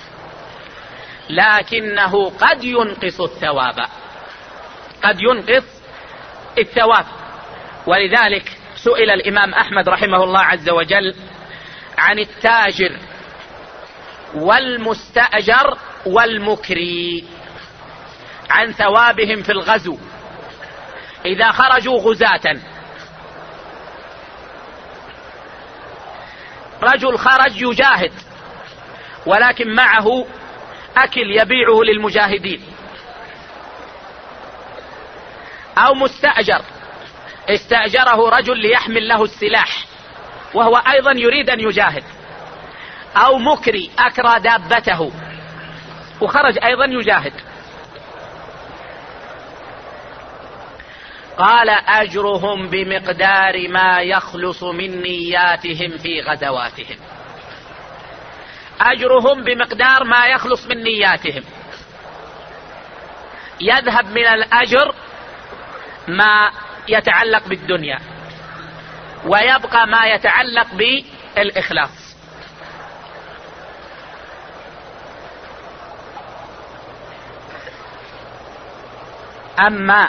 Speaker 1: لكنه قد ينقص الثواب، قد ينقص الثواب. ولذلك سئل الإمام أحمد رحمه الله عز وجل عن التاجر والمستأجر والمكري، عن ثوابهم في الغزو إذا خرجوا غزاة. رجل خرج يجاهد ولكن معه أكل يبيعه للمجاهدين، أو مستأجر استأجره رجل ليحمل له السلاح وهو أيضا يريد أن يجاهد، أو مكري أكرى دابته وخرج أيضا يجاهد. قال: أجرهم بمقدار ما يخلص من نياتهم في غزواتهم. أجرهم بمقدار ما يخلص من نياتهم. يذهب من الأجر ما يتعلق بالدنيا ويبقى ما يتعلق بالإخلاص. أما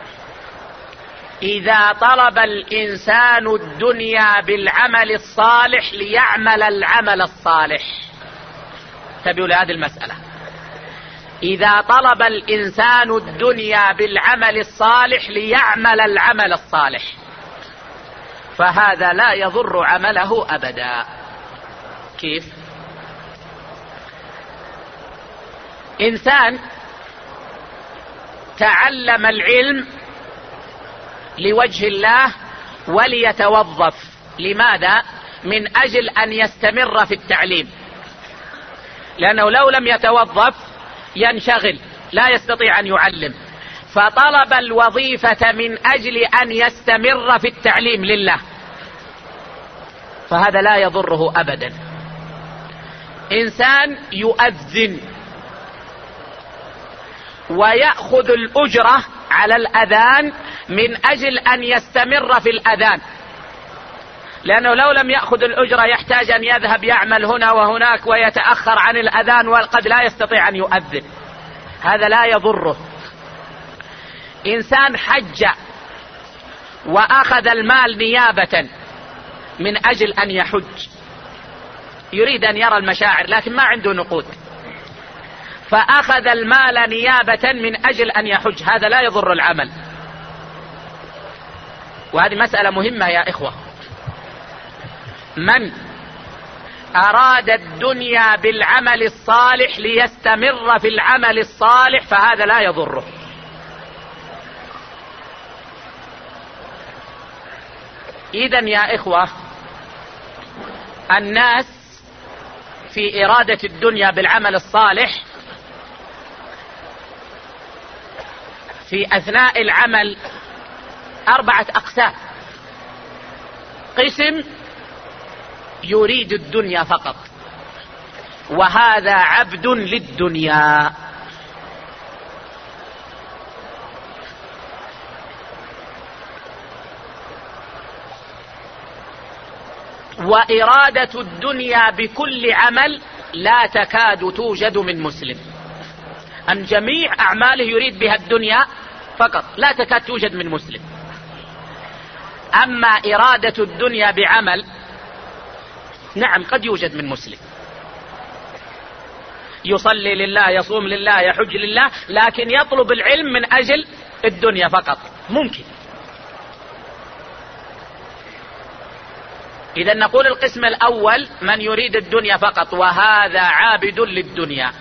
Speaker 1: إذا طلب الإنسان الدنيا بالعمل الصالح ليعمل العمل الصالح، انتبهوا لهذه المسألة، إذا طلب الإنسان الدنيا بالعمل الصالح ليعمل العمل الصالح فهذا لا يضر عمله أبدا. كيف؟ إنسان تعلم العلم لوجه الله وليتوظف. لماذا؟ من أجل أن يستمر في التعليم، لأنه لو لم يتوظف ينشغل لا يستطيع أن يعلم، فطلب الوظيفة من أجل أن يستمر في التعليم لله، فهذا لا يضره أبدا. إنسان يؤذن ويأخذ الأجرة على الأذان من أجل أن يستمر في الأذان، لأنه لو لم يأخذ الأجرة يحتاج أن يذهب يعمل هنا وهناك ويتأخر عن الأذان وقد لا يستطيع أن يؤذن، هذا لا يضره. إنسان حج وأخذ المال نيابة من أجل أن يحج، يريد أن يرى المشاعر لكن ما عنده نقود، فأخذ المال نيابة من أجل أن يحج، هذا لا يضر العمل. وهذه مسألة مهمة يا إخوة. من أراد الدنيا بالعمل الصالح ليستمر في العمل الصالح فهذا لا يضره.
Speaker 2: إذن يا إخوة
Speaker 1: الناس في إرادة الدنيا بالعمل الصالح في أثناء العمل أربعة أقسام. قسم يريد الدنيا فقط، وهذا عبد للدنيا. وإرادة الدنيا بكل عمل لا تكاد توجد من مسلم، أن جميع أعماله يريد بها الدنيا فقط، لا تكاد توجد من مسلم. أما إرادة الدنيا بعمل نعم قد يوجد من مسلم، يصلي لله، يصوم لله، يحج لله، لكن يطلب العلم من أجل الدنيا فقط، ممكن. إذا نقول القسم الأول من يريد الدنيا فقط، وهذا عابد للدنيا.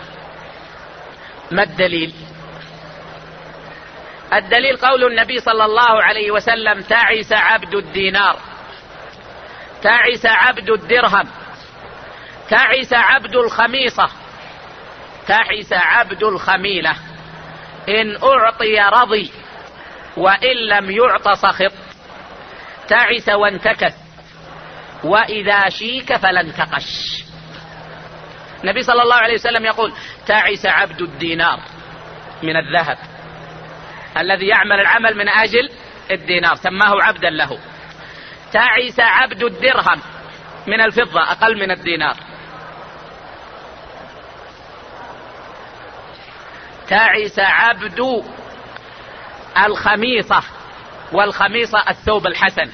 Speaker 1: ما الدليل؟ الدليل قول النبي صلى الله عليه وسلم: تعس عبد الدينار، تعس عبد الدرهم، تعس عبد الخميصة، تعس عبد الخميلة، إن أعطي رضي وإن لم يعط سخط، تعس وانتكس، وإذا شيك فلا انتقش. النبي صلى الله عليه وسلم يقول: تعس عبد الدينار من الذهب الذي يعمل العمل من أجل الدينار، سماه عبدا له. تعس عبد الدرهم من الفضة أقل من الدينار. تعس عبد الخميصة، والخميصة الثوب الحسن.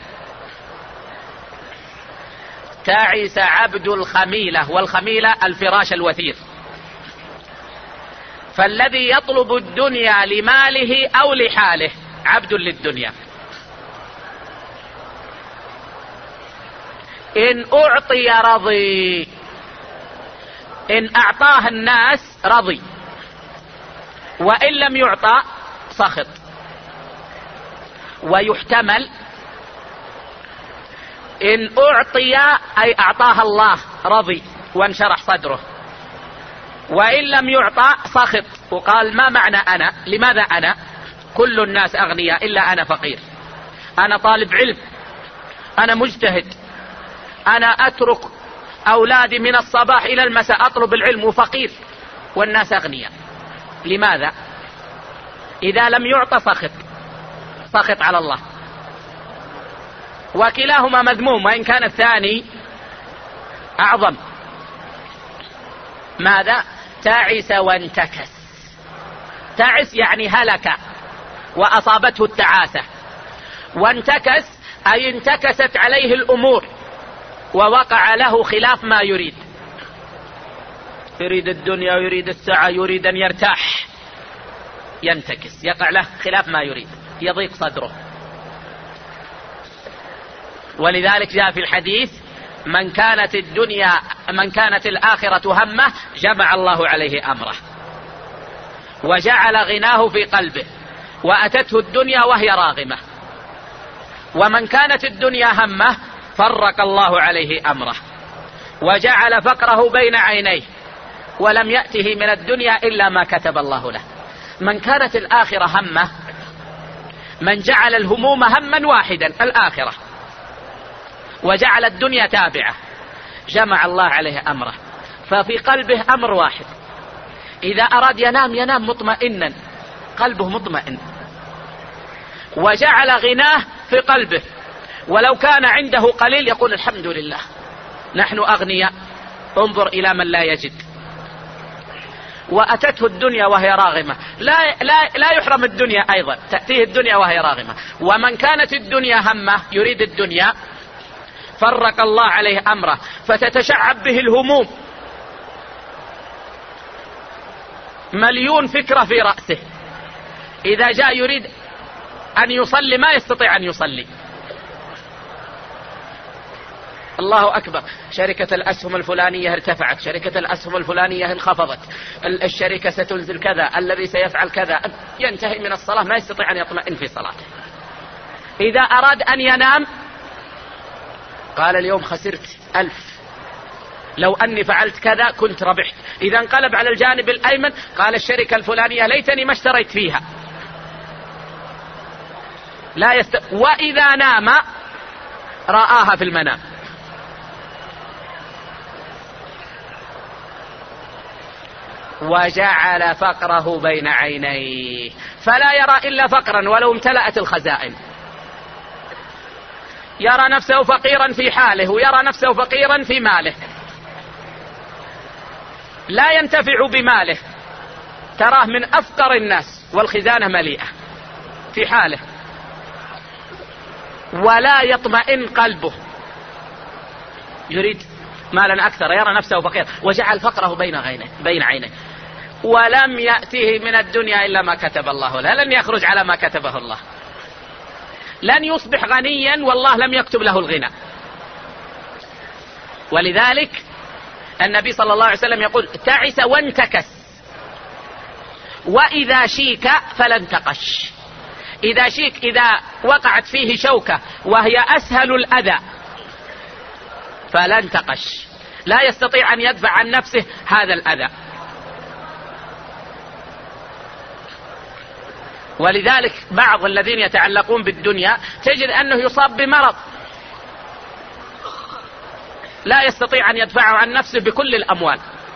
Speaker 1: تعس عبد الخميلة، والخميلة الفراش الوثير. فالذي يطلب الدنيا لماله أو لحاله عبد للدنيا. إن أعطي رضي، إن أعطاه الناس رضي، وإن لم يعطى سخط. ويحتمل إن أعطي أي أعطاه الله رضي وانشرح صدره، وإن لم يعطى سخط وقال: ما معنى أنا؟ لماذا أنا؟ كل الناس أغنياء إلا أنا فقير، أنا طالب علم، أنا مجتهد، أنا أترك أولادي من الصباح إلى المساء أطلب العلم وفقير، والناس أغنياء. لماذا؟ إذا لم يعطى سخط، سخط على الله. وكلاهما مذموم، وإن كان الثاني أعظم. ماذا؟ تعس وانتكس. تعس يعني هلك وأصابته التعاسة، وانتكس أي انتكست عليه الأمور ووقع له خلاف ما يريد. يريد الدنيا، يريد السعة، يريد أن يرتاح، ينتكس، يقع له خلاف ما يريد، يضيق صدره. ولذلك جاء في الحديث: من كانت الدنيا من كانت الآخرة همه جمع الله عليه أمره وجعل غناه في قلبه، وأتته الدنيا وهي راغمة. ومن كانت الدنيا همه فرق الله عليه أمره وجعل فقره بين عينيه، ولم يأته من الدنيا إلا ما كتب الله له. من كانت الآخرة همه، من جعل الهموم هما واحدا الآخرة، وجعل الدنيا تابعة، جمع الله عليه أمره، ففي قلبه أمر واحد. إذا أراد ينام ينام مطمئنا، قلبه مطمئن. وجعل غناه في قلبه، ولو كان عنده قليل يقول: الحمد لله نحن أغنياء، انظر إلى من لا يجد. وأتته الدنيا وهي راغمة، لا, لا, لا يحرم الدنيا أيضا، تأتيه الدنيا وهي راغمة. ومن كانت الدنيا همه يريد الدنيا فرق الله عليه أمره، فتتشعب به الهموم، مليون فكرة في رأسه. إذا جاء يريد أن يصلي ما يستطيع أن يصلي. الله أكبر، شركة الأسهم الفلانية ارتفعت، شركة الأسهم الفلانية انخفضت، الشركة ستنزل كذا، الذي سيفعل كذا. ينتهي من الصلاة ما يستطيع أن يطمئن في صلاته. إذا أراد أن ينام قال اليوم خسرت ألف، لو أني فعلت كذا كنت ربحت. إذا انقلب على الجانب الأيمن قال الشركة الفلانية ليتني ما اشتريت فيها. لا يست... وإذا نام رآها في المنام. وجعل فقره بين عينيه فلا يرى إلا فقرا ولو امتلأت الخزائن. يرى نفسه فقيرا في حاله ويرى نفسه فقيرا في ماله، لا ينتفع بماله، تراه من أفقر الناس والخزانة مليئة في حاله، ولا يطمئن قلبه، يريد مالا أكثر، يرى نفسه فقير. وجعل فقره بين عينيه بين عينيه ولم يأته من الدنيا إلا ما كتب الله له، لن يخرج على ما كتبه الله، لن يصبح غنيا والله لم يكتب له الغنى. ولذلك النبي صلى الله عليه وسلم يقول تعس وانتكس، وإذا شيك فلن تقش. إذا شيك إذا وقعت فيه شوكة وهي أسهل الأذى فلن تقش، لا يستطيع أن يدفع عن نفسه هذا الأذى. ولذلك بعض الذين يتعلقون بالدنيا تجد أنه يصاب بمرض لا يستطيع أن يدفعه عن نفسه بكل الأموال،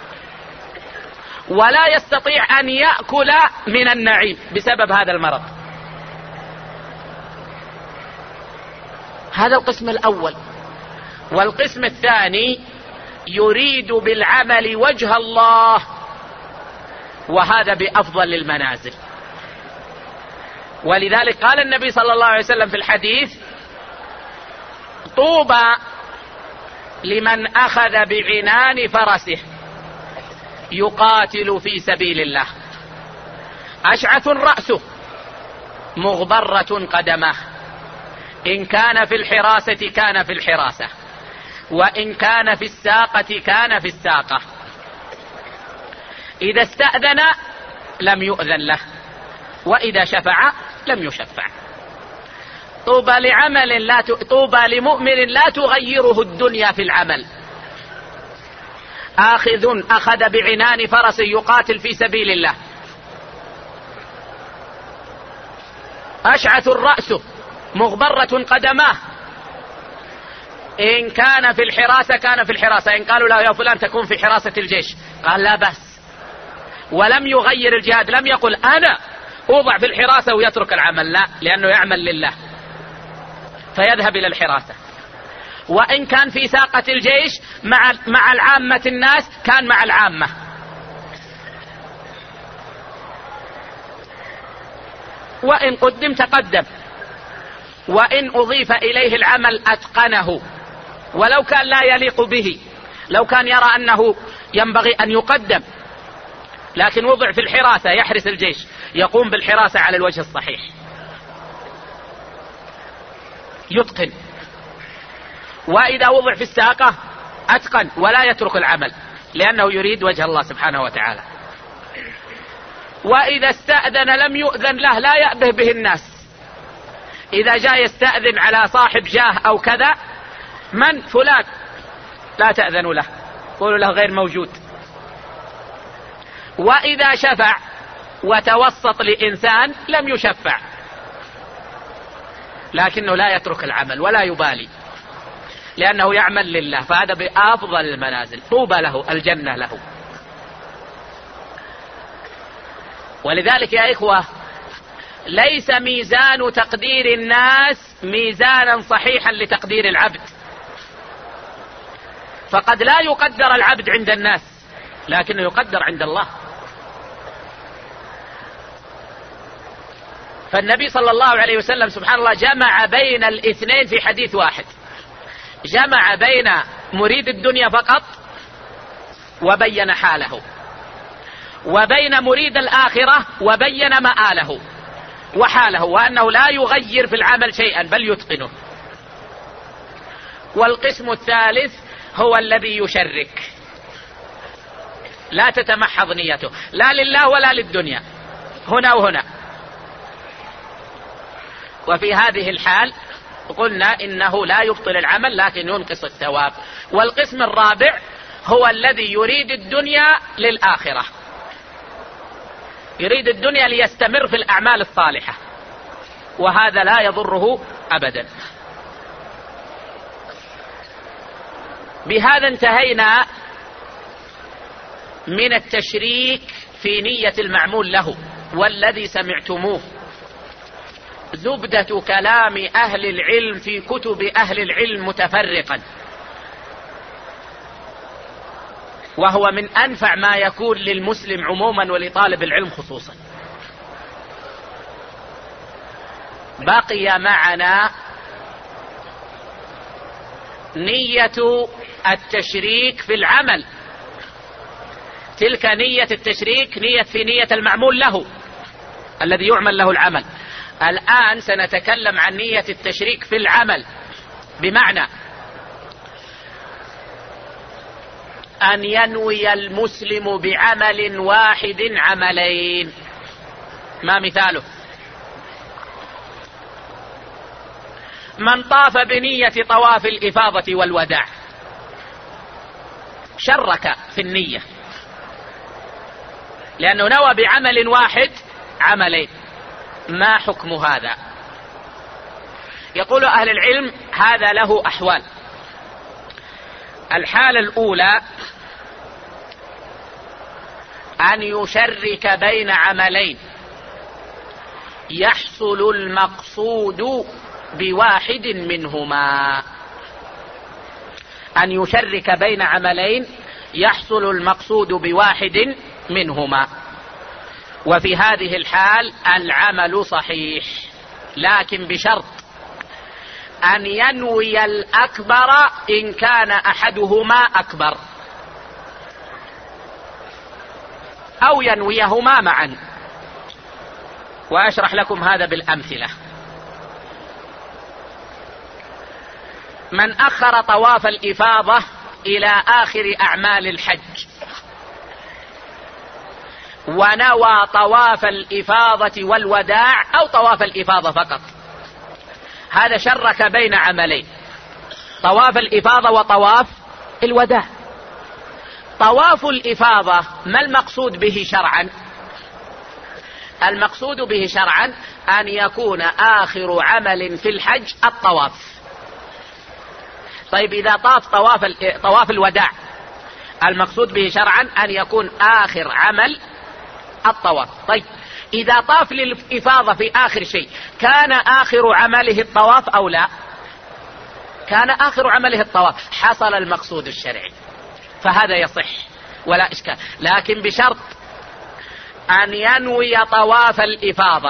Speaker 1: ولا يستطيع أن يأكل من النعيم بسبب هذا المرض. هذا القسم الأول. والقسم الثاني يريد بالعمل وجه الله، وهذا بأفضل المنازل. ولذلك قال النبي صلى الله عليه وسلم في الحديث طوبى لمن أخذ بعنان فرسه يقاتل في سبيل الله أشعث رأسه مغبرة قدمه، إن كان في الحراسة كان في الحراسة، وإن كان في الساقة كان في الساقة، إذا استأذن لم يؤذن له، وإذا شفع لم يشفع. طوبى لعمل لا ت... طوبى لمؤمن لا تغيره الدنيا في العمل، آخذ أخذ بعنان فرس يقاتل في سبيل الله أشعث الرأس مغبرة قدماه، إن كان في الحراسة كان في الحراسة. إن قالوا له يا فلان تكون في حراسة الجيش قال لا بأس، ولم يغير الجهاد، لم يقل أنا أوضع في الحراسة ويترك العمل، لا، لأنه يعمل لله فيذهب إلى الحراسة. وإن كان في ساقة الجيش مع مع العامة الناس كان مع العامة. وإن قدم تقدم، وإن أضيف إليه العمل أتقنه، ولو كان لا يليق به، لو كان يرى أنه ينبغي أن يقدم لكن وضع في الحراسة يحرس الجيش، يقوم بالحراسة على الوجه الصحيح، يتقن. وإذا وضع في الساقة أتقن ولا يترك العمل لأنه يريد وجه الله سبحانه وتعالى. وإذا استأذن لم يؤذن له، لا يأبه به الناس. إذا جاء يستأذن على صاحب جاه أو كذا، من فلان، لا تأذنوا له، قولوا له غير موجود. وإذا شفع وتوسط لإنسان لم يشفع، لكنه لا يترك العمل ولا يبالي لأنه يعمل لله، فهذا بأفضل المنازل. طوبى له، الجنة له. ولذلك يا إخوة ليس ميزان تقدير الناس ميزانا صحيحا لتقدير العبد، فقد لا يقدر العبد عند الناس لكنه يقدر عند الله. فالنبي صلى الله عليه وسلم سبحان الله جمع بين الاثنين في حديث واحد، جمع بين مريد الدنيا فقط وبين حاله، وبين مريد الآخرة وبين مآله وحاله، وأنه لا يغير في العمل شيئا بل يتقنه. والقسم الثالث هو الذي يشرك، لا تتمحض نيته لا لله ولا للدنيا، هنا وهنا. وفي هذه الحال قلنا إنه لا يبطل العمل لكن ينقص الثواب. والقسم الرابع هو الذي يريد الدنيا للآخرة، يريد الدنيا ليستمر في الأعمال الصالحة، وهذا لا يضره أبدا. بهذا انتهينا من التشريك في نية المعمول له، والذي سمعتموه زبدة كلام أهل العلم في كتب أهل العلم متفرقا، وهو من أنفع ما يكون للمسلم عموما ولطالب العلم خصوصا. بقي معنا نية التشريك في العمل. تلك نية التشريك نية في نية المعمول له الذي يعمل له العمل. الآن سنتكلم عن نية التشريك في العمل، بمعنى أن ينوي المسلم بعمل واحد عملين. ما مثاله؟ من طاف بنية طواف الإفاضة والوداع شرك في النية، لأنه نوى بعمل واحد عملين. ما حكم هذا؟ يقول أهل العلم هذا له أحوال. الحالة الأولى أن يشرك بين عملين يحصل المقصود بواحد منهما. أن يشرك بين عملين يحصل المقصود بواحد منهما، وفي هذه الحال العمل صحيح، لكن بشرط أن ينوي الأكبر إن كان أحدهما أكبر، أو ينويهما معا. وأشرح لكم هذا بالأمثلة. من أخر طواف الإفاضة إلى آخر أعمال الحج ونوى طواف الإفاضة والوداع أو طواف الإفاضة فقط، هذا شرك بين عملين، طواف الإفاضة وطواف الوداع. طواف الإفاضة ما المقصود به شرعا؟ المقصود به شرعا أن يكون آخر عمل في الحج الطواف. طيب إذا طاف طواف طواف الوداع المقصود به شرعا أن يكون آخر عمل الطواف. طيب إذا طاف للإفاضة في آخر شيء كان آخر عمله الطواف أو لا؟ كان آخر عمله الطواف، حصل المقصود الشرعي، فهذا يصح ولا إشكال، لكن بشرط أن ينوي طواف الإفاضة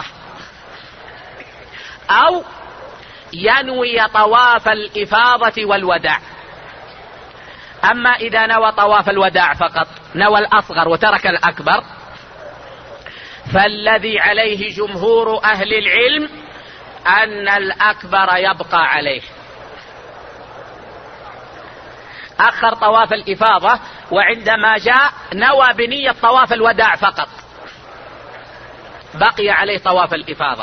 Speaker 1: أو ينوي طواف الإفاضة والوداع. أما إذا نوى طواف الوداع فقط، نوى الأصغر وترك الأكبر، فالذي عليه جمهور أهل العلم أن الأكبر يبقى عليه. أخر طواف الإفاضة وعندما جاء نوى بنية طواف الوداع فقط، بقي عليه طواف الإفاضة،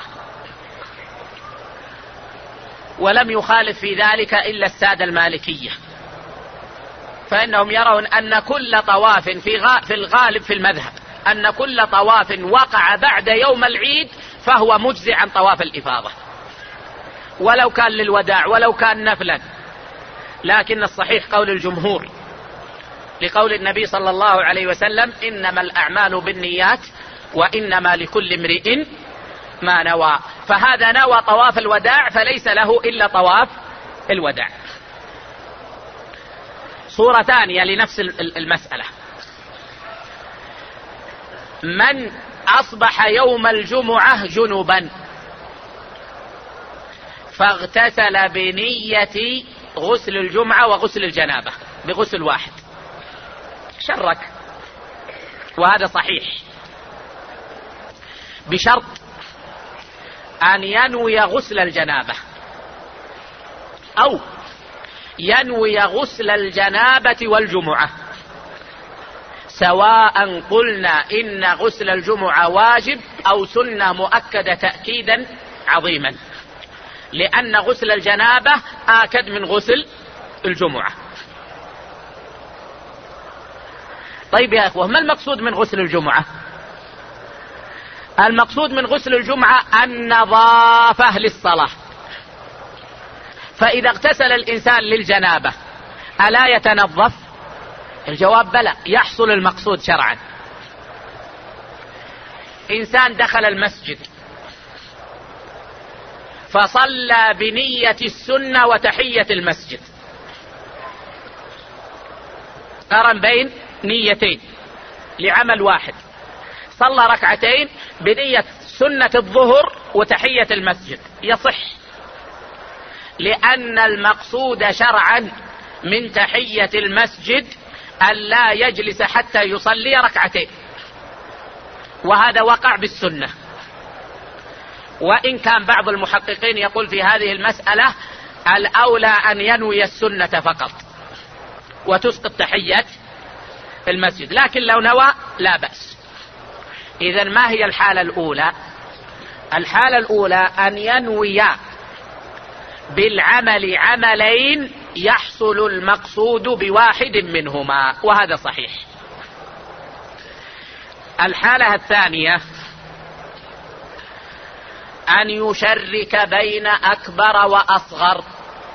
Speaker 1: ولم يخالف في ذلك إلا السادة المالكية، فإنهم يرون أن كل طواف في الغالب في المذهب أن كل طواف وقع بعد يوم العيد فهو مجزي عن طواف الإفاضة، ولو كان للوداع ولو كان نفلا. لكن الصحيح قول الجمهور، لقول النبي صلى الله عليه وسلم: إنما الأعمال بالنيات وإنما لكل امرئ ما نوى. فهذا نوى طواف الوداع فليس له إلا طواف الوداع. صورة ثانية لنفس المسألة: من أصبح يوم الجمعة جنبا فاغتسل بنية غسل الجمعة وغسل الجنابة بغسل واحد، شرك، وهذا صحيح، بشرط أن ينوي غسل الجنابة أو ينوي غسل الجنابة والجمعة، سواء قلنا إن غسل الجمعة واجب أو سنة مؤكدة تأكيدا عظيما. لأن غسل الجنابة آكد من غسل الجمعة. طيب يا إخوة، ما المقصود من غسل الجمعة؟ المقصود من غسل الجمعة النظافة للصلاة. فإذا اغتسل الإنسان للجنابة ألا يتنظف؟ الجواب بلى، يحصل المقصود شرعا. إنسان دخل المسجد فصلى بنية السنة وتحية المسجد، قرن بين نيتين لعمل واحد، صلى ركعتين بنية سنة الظهر وتحية المسجد، يصح، لأن المقصود شرعا من تحية المسجد أن لا يجلس حتى يصلي ركعتين، وهذا وقع بالسنة. وإن كان بعض المحققين يقول في هذه المسألة الأولى أن ينوي السنة فقط وتسقط تحية المسجد، لكن لو نوى لا بأس. إذن ما هي الحالة الأولى؟ الحالة الأولى أن ينوي بالعمل عملين يحصل المقصود بواحد منهما، وهذا صحيح. الحالة الثانية أن يشرك بين أكبر وأصغر،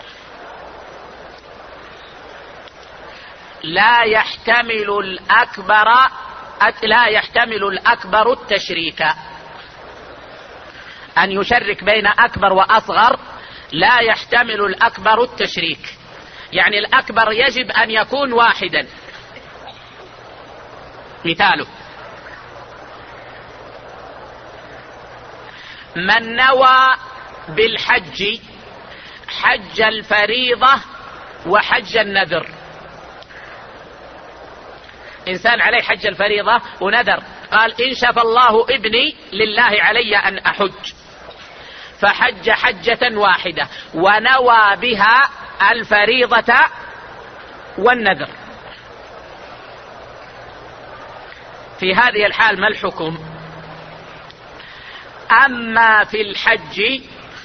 Speaker 1: لا يحتمل الأكبر لا يحتمل الأكبر التشريك. أن يشرك بين أكبر وأصغر لا يحتمل الأكبر التشريك، يعني الأكبر يجب أن يكون واحدا. مثاله: من نوى بالحج حج الفريضة وحج النذر. إنسان عليه حج الفريضة ونذر، قال إن شفى الله ابني لله علي أن أحج، فحج حجة واحدة ونوى بها الفريضة والنذر. في هذه الحال ما الحكم؟ أما في الحج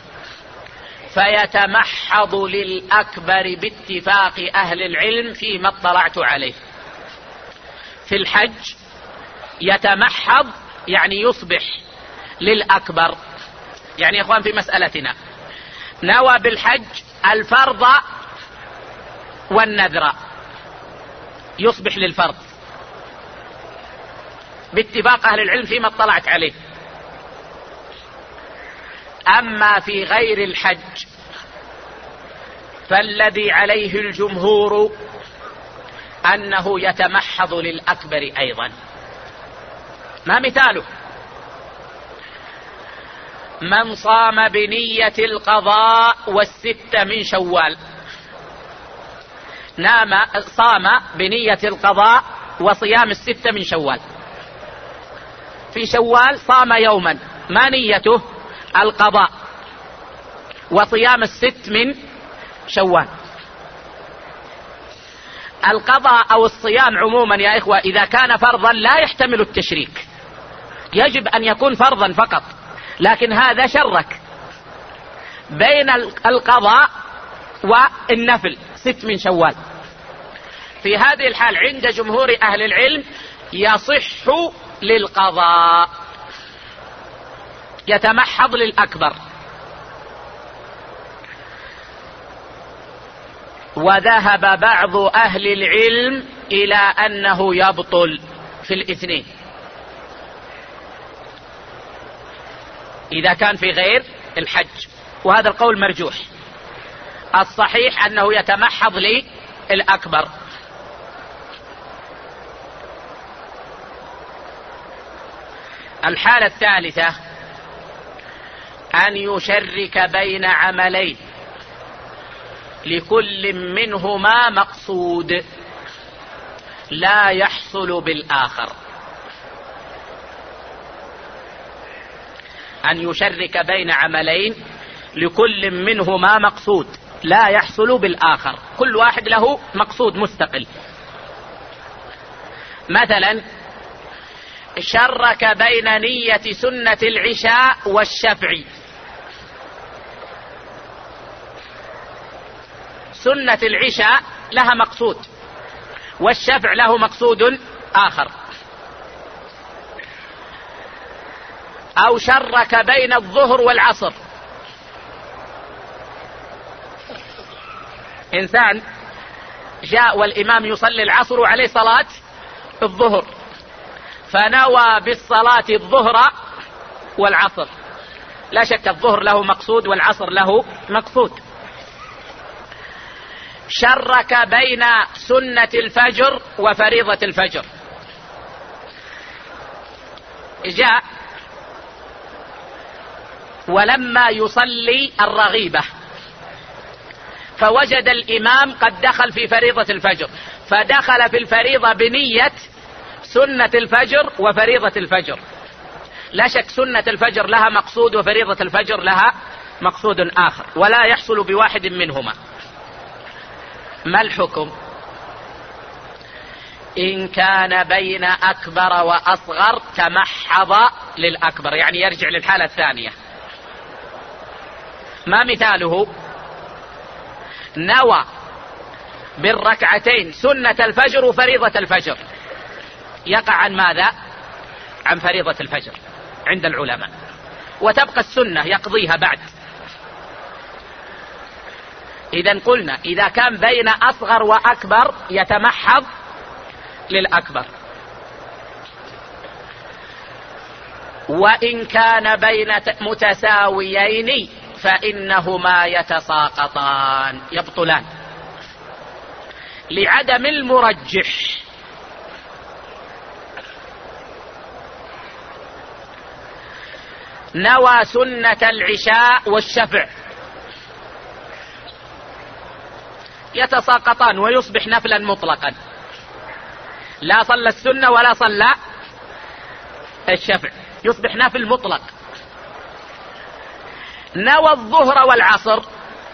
Speaker 1: فيتمحض للأكبر باتفاق أهل العلم فيما اطلعت عليه. في الحج يتمحض يعني يصبح للأكبر. يعني يا إخوان في مسألتنا نوى بالحج الفرض والنذر، يصبح للفرض باتفاق أهل العلم فيما اطلعت عليه. أما في غير الحج فالذي عليه الجمهور أنه يتمحض للأكبر أيضا. ما مثاله؟ من صام بنية القضاء والستة من شوال، نام صام بنية القضاء وصيام الستة من شوال. في شوال صام يوما، ما نيته؟ القضاء وصيام الست من شوال. القضاء أو الصيام عموما يا إخوة إذا كان فرضا لا يحتمل التشريك، يجب أن يكون فرضا فقط، لكن هذا شرك بين القضاء والنفل ست من شوال. في هذه الحال عند جمهور أهل العلم يصح للقضاء، يتمحض للأكبر. وذهب بعض أهل العلم إلى أنه يبطل في الاثنين إذا كان في غير الحج، وهذا القول مرجوح. الصحيح أنه يتمحض للأكبر. الحالة الثالثة أن يشرك بين عملين لكل منهما مقصود لا يحصل بالآخر. أن يشرك بين عملين لكل منهما مقصود لا يحصل بالآخر، كل واحد له مقصود مستقل. مثلا شرك بين نية سنة العشاء والشفع، سنة العشاء لها مقصود والشفع له مقصود آخر، أو شرك بين الظهر والعصر. إنسان جاء والإمام يصلي العصر وعليه صلاة الظهر، فنوى بالصلاة الظهر والعصر، لا شك الظهر له مقصود والعصر له مقصود. شرك بين سنة الفجر وفريضة الفجر، جاء ولما يصلي الرغيبة فوجد الإمام قد دخل في فريضة الفجر، فدخل في الفريضة بنية سنة الفجر وفريضة الفجر. لا شك سنة الفجر لها مقصود وفريضة الفجر لها مقصود آخر، ولا يحصل بواحد منهما. ما الحكم؟ إن كان بين أكبر وأصغر تمحض للأكبر، يعني يرجع للحالة الثانية. ما مثاله؟ نوى بالركعتين سنة الفجر وفريضة الفجر، يقع عن ماذا؟ عن فريضة الفجر عند العلماء، وتبقى السنة يقضيها بعد. إذن قلنا إذا كان بين أصغر وأكبر يتمحض للأكبر، وإن كان بين متساويين فإنهما يتساقطان يبطلان لعدم المرجح. نوى سنة العشاء والشفع يتساقطان ويصبح نفلا مطلقا، لا صلى السنة ولا صلى الشفع، يصبح نفل مطلق. نوى الظهر والعصر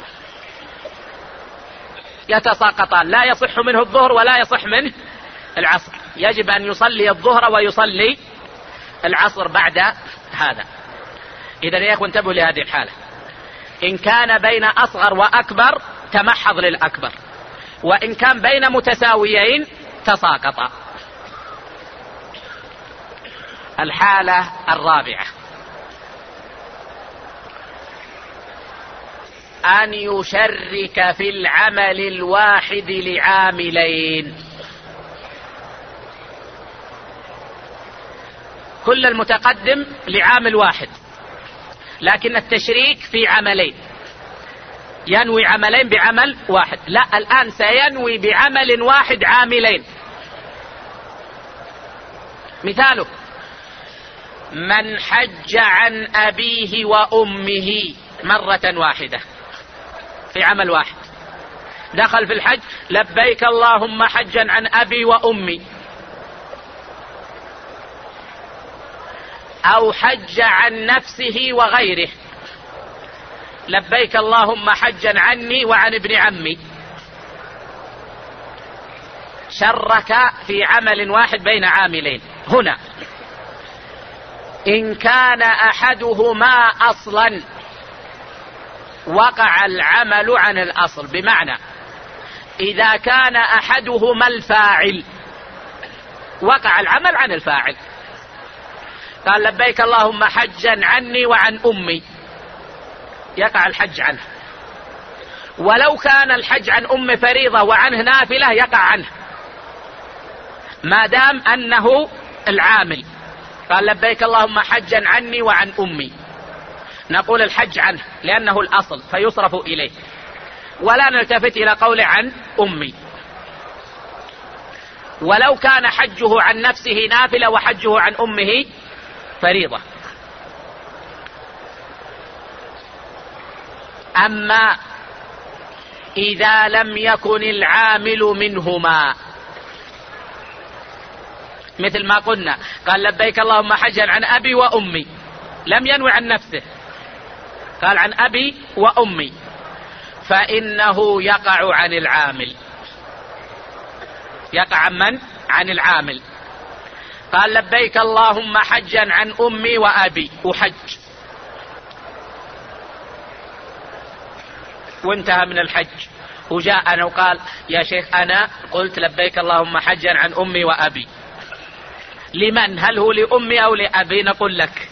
Speaker 1: يتساقطان، لا يصح منه الظهر ولا يصح منه العصر، يجب أن يصلي الظهر ويصلي العصر بعد هذا. إذن يا أخوة انتبهوا لهذه الحالة، إن كان بين أصغر وأكبر تمحض للأكبر، وإن كان بين متساويين تساقط. الحالة الرابعة أن يشرك في العمل الواحد لعاملين. كل المتقدم لعامل واحد، لكن التشريك في عملين، ينوي عملين بعمل واحد. لا، الآن سينوي بعمل واحد عاملين. مثاله: من حج عن أبيه وأمه مرة واحدة في عمل واحد، دخل في الحج لبيك اللهم حجا عن أبي وأمي، أو حج عن نفسه وغيره، لبيك اللهم حجا عني وعن ابن عمي. شرك في عمل واحد بين عاملين. هنا إن كان أحدهما أصلا وقع العمل عن الأصل، بمعنى إذا كان أحدهما الفاعل وقع العمل عن الفاعل، قال لبيك اللهم حجا عني وعن أمي، يقع الحج عنه. ولو كان الحج عن أم فريضة وعنه نافلة يقع عنه، ما دام أنه العامل. قال لبيك اللهم حجا عني وعن أمي، نقول الحج عنه لأنه الأصل فيصرف إليه، ولا نلتفت إلى قوله عن أمي. ولو كان حجه عن نفسه نافلة وحجه عن أمه فريضة. أما إذا لم يكن العامل منهما، مثل ما قلنا قال لبيك اللهم حجا عن أبي وأمي، لم ينوي عن نفسه، قال عن أبي وأمي، فإنه يقع عن العامل. يقع عن من؟ عن العامل. قال لبيك اللهم حجا عن أمي وأبي، وحج وانتهى من الحج، وجاءنا وقال يا شيخ أنا قلت لبيك اللهم حجا عن أمي وأبي، لمن؟ هل هو لأمي أو لأبي؟ نقول لك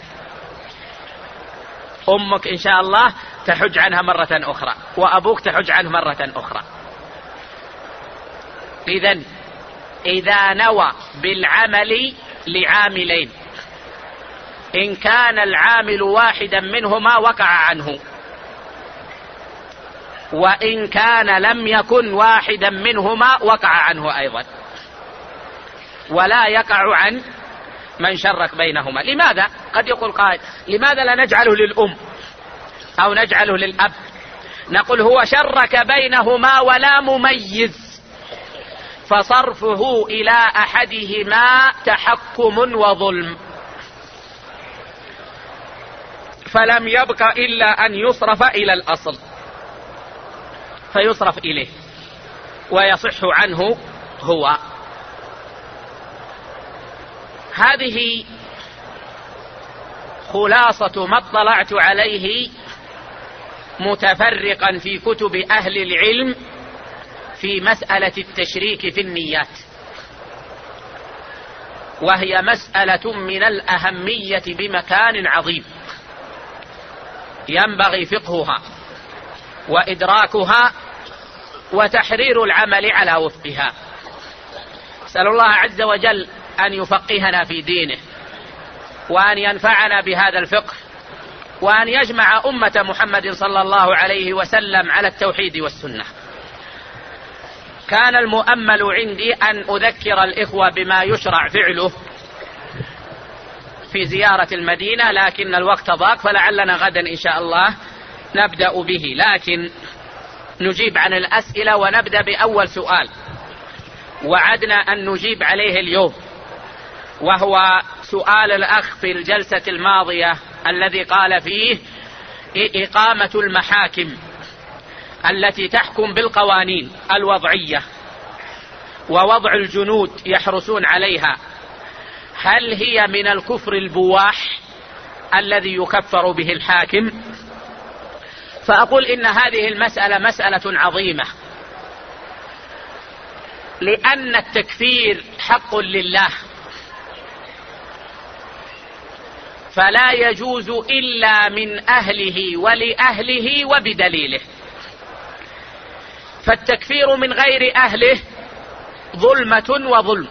Speaker 1: أمك إن شاء الله تحج عنها مرة أخرى، وأبوك تحج عنه مرة أخرى. إذن إذا نوى بالعمل لعاملين، إن كان العامل واحدا منهما وقع عنه، وإن كان لم يكن واحدا منهما وقع عنه أيضا، ولا يقع عن من شرك بينهما. لماذا؟ قد يقول قائل لماذا لا نجعله للأم أو نجعله للأب؟ نقول هو شرك بينهما ولا مميز، فصرفه إلى أحدهما تحكم وظلم، فلم يبق إلا أن يصرف إلى الأصل فيصرف إليه ويصح عنه هو. هذه خلاصة ما اطلعت عليه متفرقا في كتب أهل العلم في مسألة التشريك في النيات، وهي مسألة من الأهمية بمكان عظيم، ينبغي فقهها وإدراكها وتحرير العمل على وفقها. أسأل الله عز وجل أن يفقهنا في دينه، وأن ينفعنا بهذا الفقه، وأن يجمع أمة محمد صلى الله عليه وسلم على التوحيد والسنة. كان المؤمل عندي أن أذكر الإخوة بما يشرع فعله في زيارة المدينة، لكن الوقت ضاق، فلعلنا غدا إن شاء الله نبدأ به، لكن نجيب عن الأسئلة ونبدأ بأول سؤال وعدنا أن نجيب عليه اليوم، وهو سؤال الأخ في الجلسة الماضية الذي قال فيه إقامة المحاكم التي تحكم بالقوانين الوضعية ووضع الجنود يحرسون عليها، هل هي من الكفر البواح الذي يكفر به الحاكم؟ فأقول إن هذه المسألة مسألة عظيمة، لأن التكفير حق لله، فلا يجوز إلا من أهله ولأهله وبدليله. فالتكفير من غير أهله ظلمة وظلم،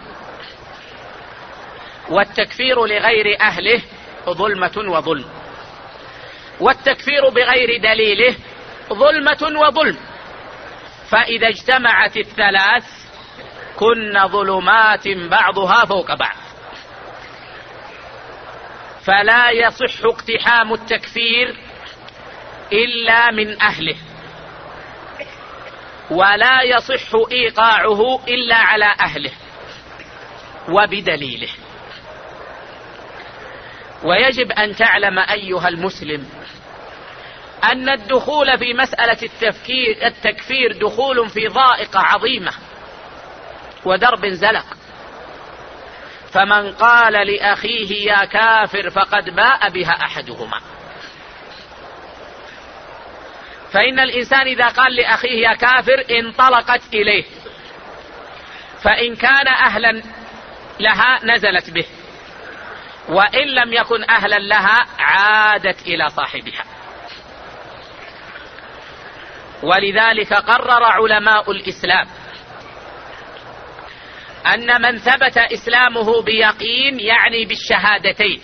Speaker 1: والتكفير لغير أهله ظلمة وظلم، والتكفير بغير دليله ظلمة وظلم، فإذا اجتمعت الثلاث كن ظلمات بعضها فوق بعض. فلا يصح اقتحام التكفير إلا من أهله، ولا يصح إيقاعه إلا على أهله وبدليله. ويجب أن تعلم أيها المسلم أن الدخول في مسألة التفكير التكفير دخول في ضائقة عظيمة ودرب زلق، فمن قال لأخيه يا كافر فقد باء بها أحدهما. فإن الإنسان إذا قال لأخيه يا كافر انطلقت إليه، فإن كان أهلا لها نزلت به، وإن لم يكن أهلا لها عادت إلى صاحبها. ولذلك قرر علماء الإسلام أن من ثبت إسلامه بيقين، يعني بالشهادتين،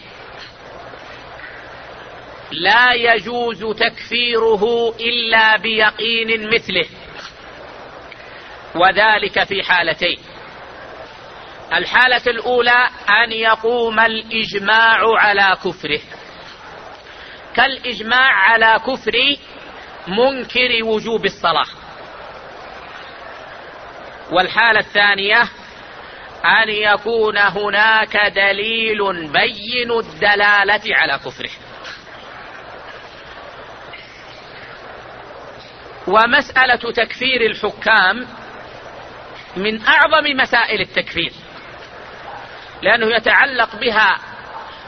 Speaker 1: لا يجوز تكفيره إلا بيقين مثله، وذلك في حالتين. الحالة الأولى أن يقوم الإجماع على كفره، كالإجماع على كفر منكر وجوب الصلاة. والحالة الثانية أن يكون هناك دليل بين الدلالة على كفره. ومسألة تكفير الحكام من أعظم مسائل التكفير، لأنه يتعلق بها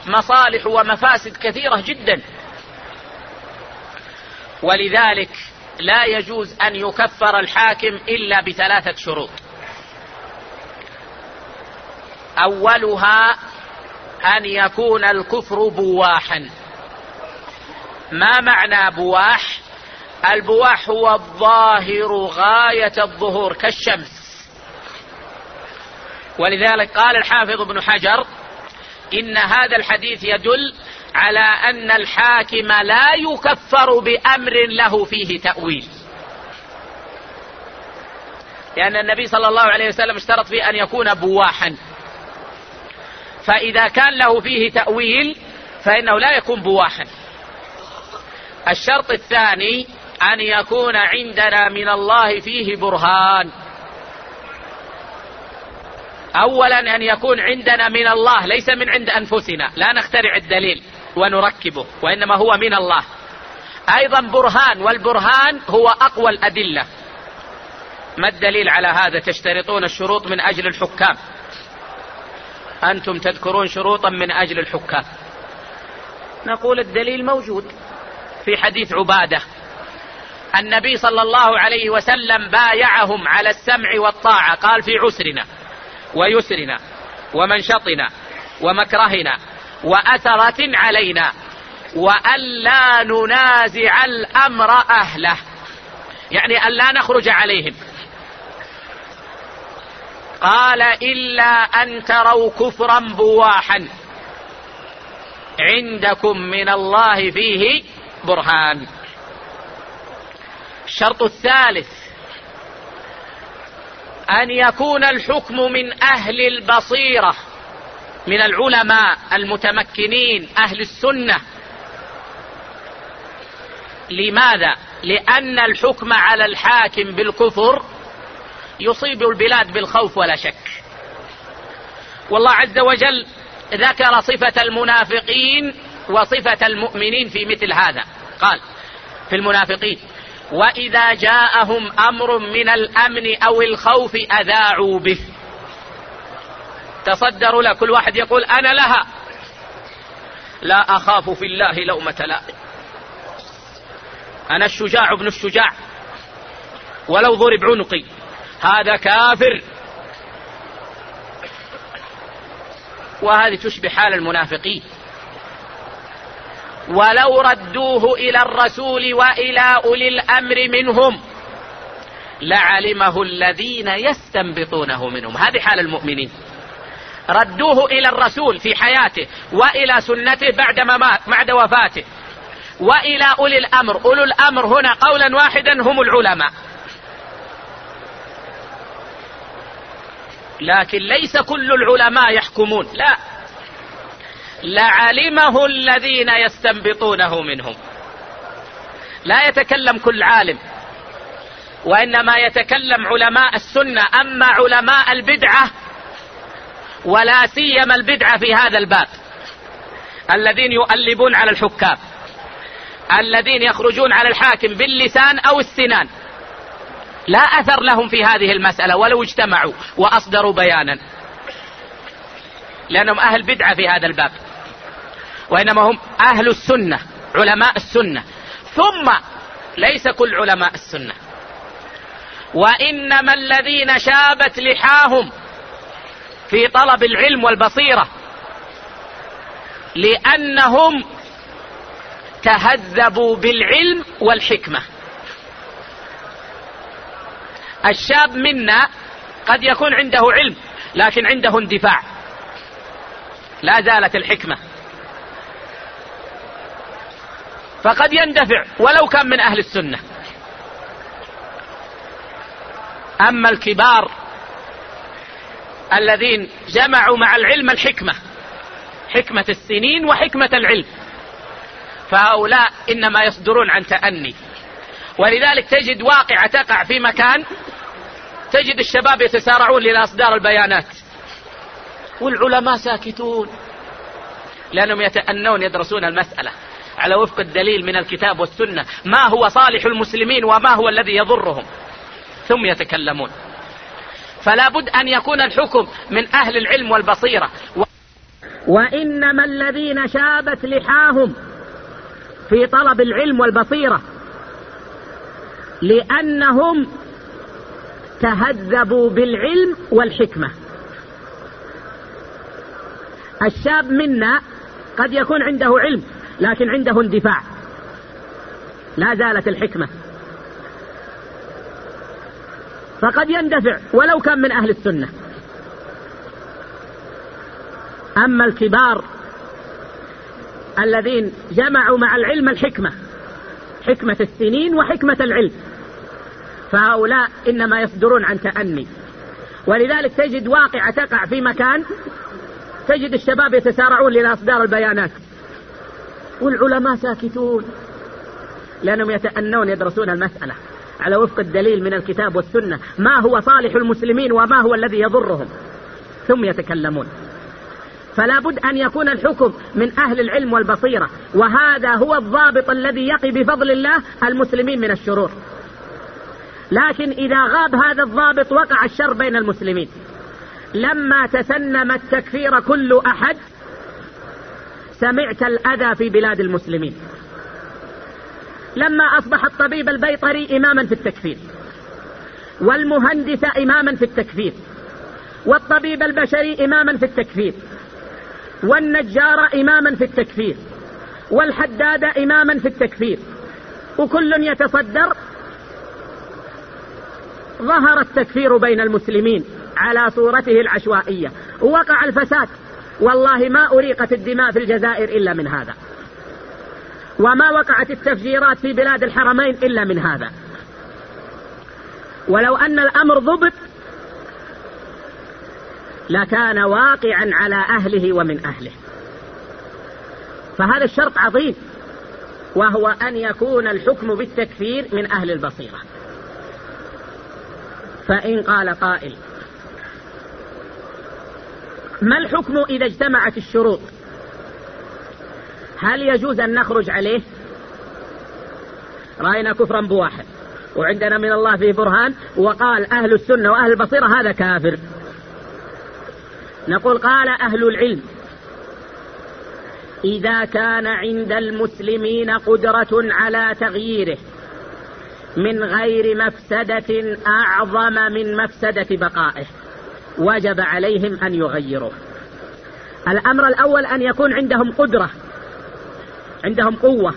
Speaker 1: مصالح ومفاسد كثيرة جدا. ولذلك لا يجوز أن يكفر الحاكم إلا بثلاثة شروط. أولها أن يكون الكفر بواحا. ما معنى بواح؟ البواح هو الظاهر غاية الظهور كالشمس. ولذلك قال الحافظ ابن حجر إن هذا الحديث يدل على أن الحاكم لا يكفر بأمر له فيه تأويل، لأن النبي صلى الله عليه وسلم اشترط فيه أن يكون بواحا، فإذا كان له فيه تأويل فإنه لا يكون بواحا. الشرط الثاني أن يكون عندنا من الله فيه برهان. أولا أن يكون عندنا من الله، ليس من عند أنفسنا، لا نخترع الدليل ونركبه، وإنما هو من الله. أيضا برهان، والبرهان هو أقوى الأدلة. ما الدليل على هذا؟ تشترطون الشروط من أجل الحكام، أنتم تذكرون شروطا من أجل الحكام. نقول الدليل موجود في حديث عبادة، النبي صلى الله عليه وسلم بايعهم على السمع والطاعة، قال في عسرنا ويسرنا ومنشطنا ومكرهنا وأثرة علينا وألا ننازع الأمر أهله، يعني ألا نخرج عليهم. قال إلا أن تروا كفرا بواحا عندكم من الله فيه برهان. الشرط الثالث أن يكون الحكم من أهل البصيرة، من العلماء المتمكنين أهل السنة. لماذا؟ لأن الحكم على الحاكم بالكفر يصيب البلاد بالخوف ولا شك. والله عز وجل ذكر صفة المنافقين وصفة المؤمنين في مثل هذا، قال في المنافقين: وإذا جاءهم أمر من الأمن أو الخوف أذاعوا به. تصدروا له، كل واحد يقول أنا لها، لا أخاف في الله لومة لائم، أنا الشجاع ابن الشجاع ولو ضرب عنقي، هذا كافر. وهذه تشبه حال المنافقين. ولو ردوه إلى الرسول وإلى أولي الأمر منهم لعلمه الذين يستنبطونه منهم. هذه حال المؤمنين، ردوه إلى الرسول في حياته وإلى سنته بعد ما بعد وفاته وإلى أولي الأمر. أولو الأمر هنا قولا واحدا هم العلماء، لكن ليس كل العلماء يحكمون، لا، لعلمه الذين يستنبطونه منهم. لا يتكلم كل عالم، وإنما يتكلم علماء السنة. أما علماء البدعة، ولا سيما البدعة في هذا الباب، الذين يؤلبون على الحكام، الذين يخرجون على الحاكم باللسان أو السنان، لا أثر لهم في هذه المسألة ولو اجتمعوا وأصدروا بيانا، لأنهم أهل بدعة في هذا الباب، وإنما هم أهل السنة، علماء السنة. ثم ليس كل علماء السنة، وإنما الذين شابت لحاهم في طلب العلم والبصيرة، لأنهم تهذبوا بالعلم والحكمة. الشاب منا قد يكون عنده علم لكن عنده اندفاع، لا زالت الحكمة، فقد يندفع ولو كان من أهل السنة. أما الكبار الذين جمعوا مع العلم الحكمة، حكمة السنين وحكمة العلم، فهؤلاء إنما يصدرون عن تأني. ولذلك تجد واقعة تقع في مكان، تجد الشباب يتسارعون لإصدار البيانات والعلماء ساكتون، لأنهم يتأنون يدرسون المسألة على وفق الدليل من الكتاب والسنة، ما هو صالح المسلمين وما هو الذي يضرهم، ثم يتكلمون. فلا بد أن يكون الحكم من أهل العلم والبصيرة. وإنما الذين شابت لحاهم في طلب العلم والبصيرة
Speaker 2: لأنهم تهذبوا بالعلم والحكمة. الشاب منا قد يكون عنده علم لكن عنده اندفاع، لا زالت الحكمة، فقد يندفع ولو كان من أهل السنة. أما الكبار الذين جمعوا مع العلم الحكمة، حكمة السنين وحكمة العلم، فهؤلاء إنما يصدرون عن تأني. ولذلك تجد واقعة تقع في مكان تجد الشباب يتسارعون لإصدار البيانات والعلماء ساكتون، لأنهم يتأنون يدرسون المسألة على وفق الدليل من الكتاب والسنة، ما هو صالح المسلمين وما هو الذي يضرهم، ثم يتكلمون. فلا بد أن يكون الحكم من أهل العلم والبصيرة، وهذا هو الضابط الذي يقي بفضل الله المسلمين من الشرور. لكن إذا غاب هذا الضابط وقع الشر بين المسلمين. لما تسنم التكفير كل أحد سمعت الأذى في بلاد المسلمين. لما أصبح الطبيب البيطري إماما في التكفير، والمهندس إماما في التكفير، والطبيب البشري إماما في التكفير، والنجار إماما في التكفير، والحداد إماما في التكفير، وكل يتصدر، ظهر التكفير بين المسلمين على صورته العشوائية، ووقع الفساد. والله ما أريقت الدماء في الجزائر إلا من هذا، وما وقعت التفجيرات في بلاد الحرمين إلا من هذا. ولو أن الأمر ضبط لكان واقعا على أهله ومن أهله. فهذا الشرط عظيم، وهو أن يكون الحكم بالتكفير من أهل البصيرة. فإن قال قائل: ما الحكم إذا اجتمعت الشروط؟ هل يجوز أن نخرج عليه؟ رأينا كفرا بواحد وعندنا من الله فيه برهان، وقال أهل السنة وأهل البصيرة هذا كافر. نقول: قال أهل العلم: إذا كان عند المسلمين قدرة على تغييره من غير مفسدة أعظم من مفسدة بقائه وجب عليهم أن يغيروه. الأمر الأول أن يكون عندهم قدرة، عندهم قوة.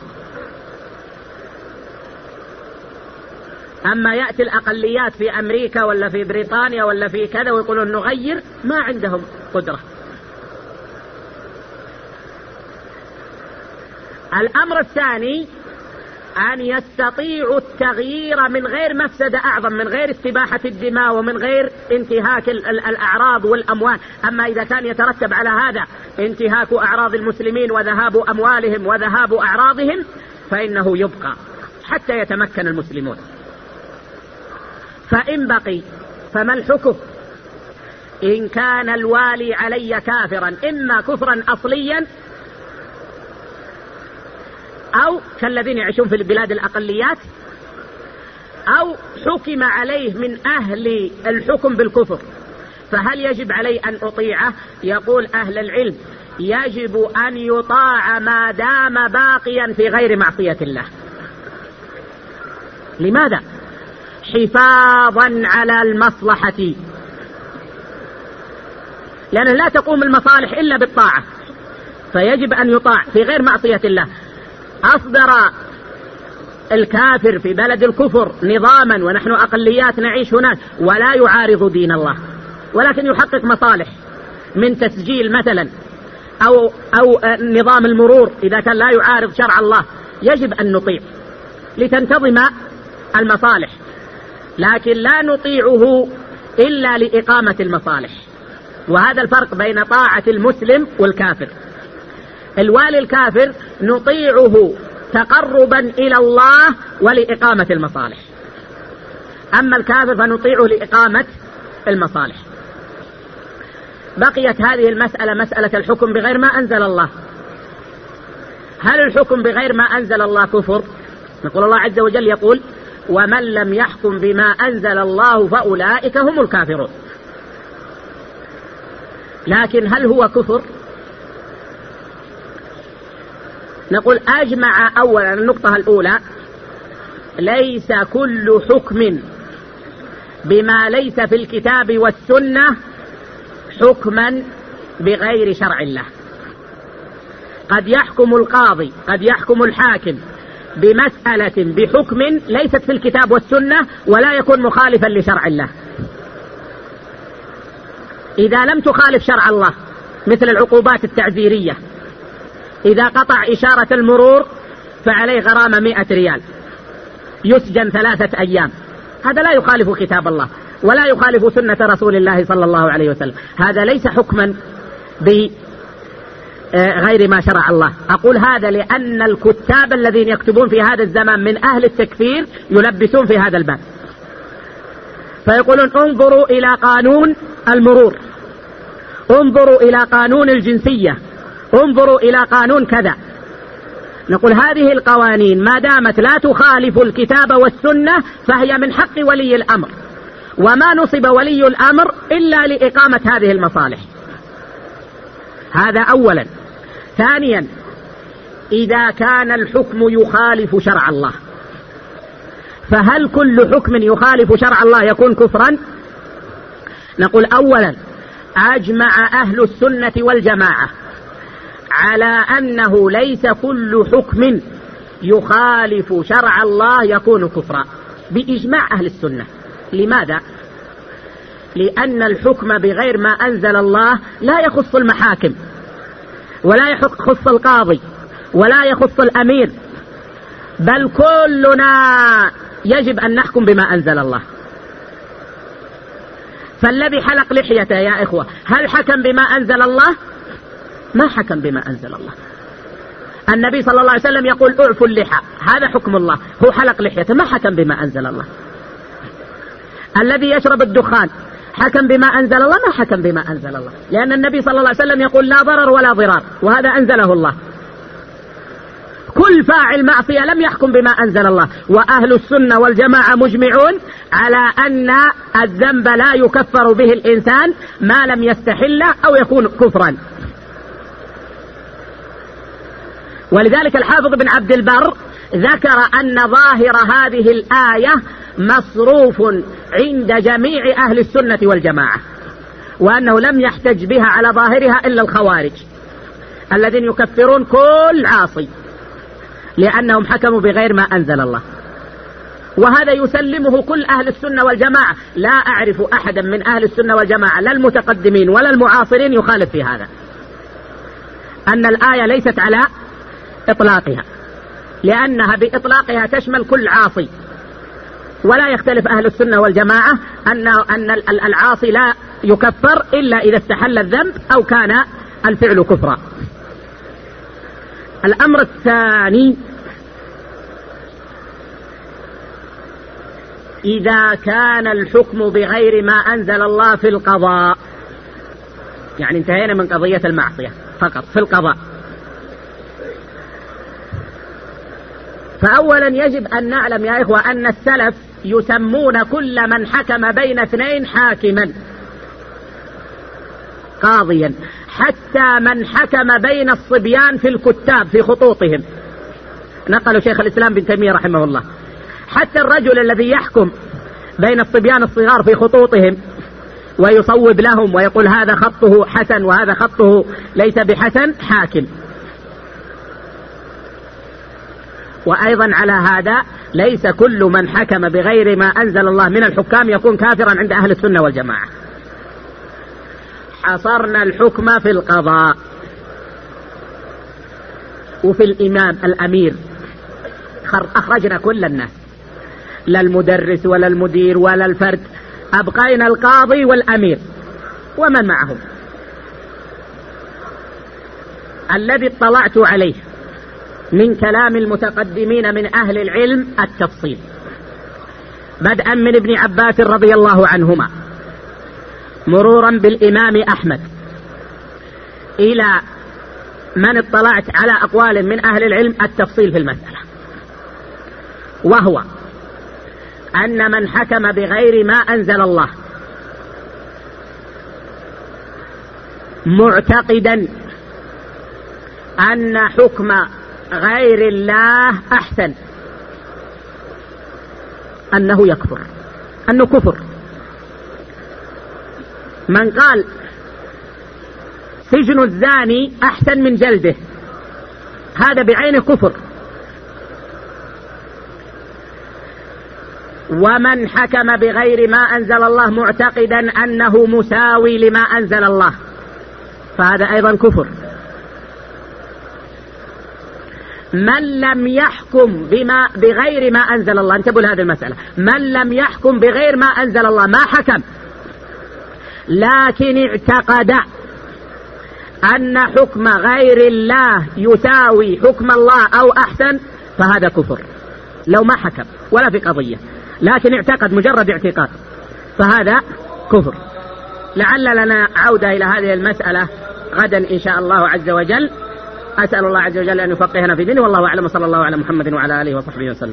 Speaker 2: أما يأتي الأقليات في أمريكا ولا في بريطانيا ولا في كذا ويقولون نغير، ما عندهم قدرة. الأمر الثاني أن يستطيعوا التغيير من غير مفسدة أعظم، من غير استباحة الدماء ومن غير انتهاك الأعراض والأموال. أما إذا كان يترتب على هذا انتهاك أعراض المسلمين وذهاب أموالهم وذهاب أعراضهم فإنه يبقى حتى يتمكن المسلمون. فإن بقي فما الحكم؟ إن كان الوالي علي كافرا إما كفرا أصليا أو كالذين يعيشون في البلاد الأقليات، أو حكم عليه من أهل الحكم بالكفر، فهل يجب علي أن أطيعه؟ يقول أهل العلم: يجب أن يطاع ما دام باقيا في غير معصية الله. لماذا؟ حفاظا على المصلحة، لأن لا تقوم المصالح إلا بالطاعة، فيجب أن يطاع في غير معصية الله. أصدر الكافر في بلد الكفر نظاما ونحن أقليات نعيش هناك ولا يعارض دين الله، ولكن يحقق مصالح من تسجيل مثلا أو, أو نظام المرور إذا كان لا يعارض شرع الله، يجب أن نطيع لتنتظم المصالح، لكن لا نطيعه إلا لإقامة المصالح. وهذا الفرق بين طاعة المسلم والكافر. الوالي الكافر نطيعه تقربا إلى الله ولإقامة المصالح، أما الكافر فنطيعه لإقامة المصالح. بقيت هذه المسألة مسألة الحكم بغير ما أنزل الله. هل الحكم بغير ما أنزل الله كفر؟ نقول الله عز وجل يقول: ومن لم يحكم بما أنزل الله فأولئك هم الكافرون. لكن هل هو كفر؟ نقول: أجمع أولا النقطة الأولى ليس كل حكم بما ليس في الكتاب والسنة حكما بغير شرع الله. قد يحكم القاضي، قد يحكم الحاكم بمسألة بحكم ليست في الكتاب والسنة ولا يكون مخالفا لشرع الله. إذا لم تخالف شرع الله، مثل العقوبات التعزيرية، إذا قطع إشارة المرور فعليه غرامة مئة ريال، يسجن ثلاثة أيام، هذا لا يخالف كتاب الله ولا يخالف سنة رسول الله صلى الله عليه وسلم، هذا ليس حكما بغير ما شرع الله. أقول هذا لأن الكتاب الذين يكتبون في هذا الزمان من أهل التكفير يلبسون في هذا الباب، فيقولون انظروا إلى قانون المرور، انظروا إلى قانون الجنسية، انظروا إلى قانون كذا. نقول هذه القوانين ما دامت لا تخالف الكتاب والسنة فهي من حق ولي الأمر، وما نصب ولي الأمر إلا لإقامة هذه المصالح. هذا أولا. ثانيا، إذا كان الحكم يخالف شرع الله، فهل كل حكم يخالف شرع الله يكون كفرا؟ نقول أولا، أجمع أهل السنة والجماعة على أنه ليس كل حكم يخالف شرع الله يكون كفرا، بإجماع أهل السنة. لماذا؟ لأن الحكم بغير ما أنزل الله لا يخص المحاكم، ولا يخص القاضي، ولا يخص الأمير، بل كلنا يجب أن نحكم بما أنزل الله. فالذي حلق لحيته يا إخوة هل حكم بما أنزل الله؟ ما حكم بما أنزل الله. النبي صلى الله عليه وسلم يقول اعفوا اللحى، هذا حكم الله، هو حلق لحيته ما حكم بما أنزل الله. الذي يشرب الدخان حكم بما أنزل الله؟ ما حكم بما أنزل الله، لأن النبي صلى الله عليه وسلم يقول لا ضرر ولا ضرار، وهذا أنزله الله. كل فاعل معصية لم يحكم بما أنزل الله. وأهل السنة والجماعة مجمعون على أن الذنب لا يكفر به الإنسان ما لم يستحل أو يكون كفرا. ولذلك الحافظ بن عبد البر ذكر أن ظاهر هذه الآية مصروف عند جميع أهل السنة والجماعة، وأنه لم يحتج بها على ظاهرها إلا الخوارج الذين يكفرون كل عاصي لأنهم حكموا بغير ما أنزل الله. وهذا يسلمه كل أهل السنة والجماعة، لا أعرف أحدا من أهل السنة والجماعة لا المتقدمين ولا المعاصرين يخالف في هذا، أن الآية ليست على إطلاقها، لأنها بإطلاقها تشمل كل عاصي. ولا يختلف أهل السنة والجماعة أن أن العاصي لا يكفر إلا إذا استحل الذنب أو كان الفعل كفرا. الأمر الثاني، إذا كان الحكم بغير ما أنزل الله في القضاء، يعني انتهينا من قضية المعصية فقط في القضاء. فأولا يجب أن نعلم يا إخوة أن السلف يسمون كل من حكم بين اثنين حاكما قاضيا، حتى من حكم بين الصبيان في الكتاب في خطوطهم، نقل شيخ الإسلام بن تيمية رحمه الله، حتى الرجل الذي يحكم بين الصبيان الصغار في خطوطهم ويصوب لهم ويقول هذا خطه حسن وهذا خطه ليس بحسن حاكم. وأيضا على هذا ليس كل من حكم بغير ما أنزل الله من الحكام يكون كافرا عند أهل السنة والجماعة. حصرنا الحكم في القضاء وفي الإمام الأمير، أخرجنا كل الناس، لا المدرس ولا المدير ولا الفرد، أبقينا القاضي والأمير ومن معهم. الذي اطلعت عليه من كلام المتقدمين من أهل العلم التفصيل، بدءا من ابن عباس رضي الله عنهما مرورا بالإمام أحمد إلى من اطلعت على أقوال من أهل العلم التفصيل في المسألة، وهو أن من حكم بغير ما أنزل الله معتقدا أن حكم غير الله أحسن أنه يكفر، أنه كفر. من قال سجن الزاني أحسن من جلده هذا بعينه كفر. ومن حكم بغير ما أنزل الله معتقدا أنه مساوي لما أنزل الله فهذا أيضا كفر. من لم يحكم بما بغير ما أنزل الله، انتبهوا لهذه المسألة، من لم يحكم بغير ما أنزل الله ما حكم لكن اعتقد أن حكم غير الله يساوي حكم الله أو أحسن فهذا كفر. لو ما حكم ولا في قضية لكن اعتقد مجرد اعتقاد فهذا كفر. لعل لنا عودة إلى هذه المسألة غدا إن شاء الله عز وجل. أسأل الله عز وجل أن يفقهنا في دينه، والله أعلم، صلى الله على محمد وعلى آله وصحبه وسلم.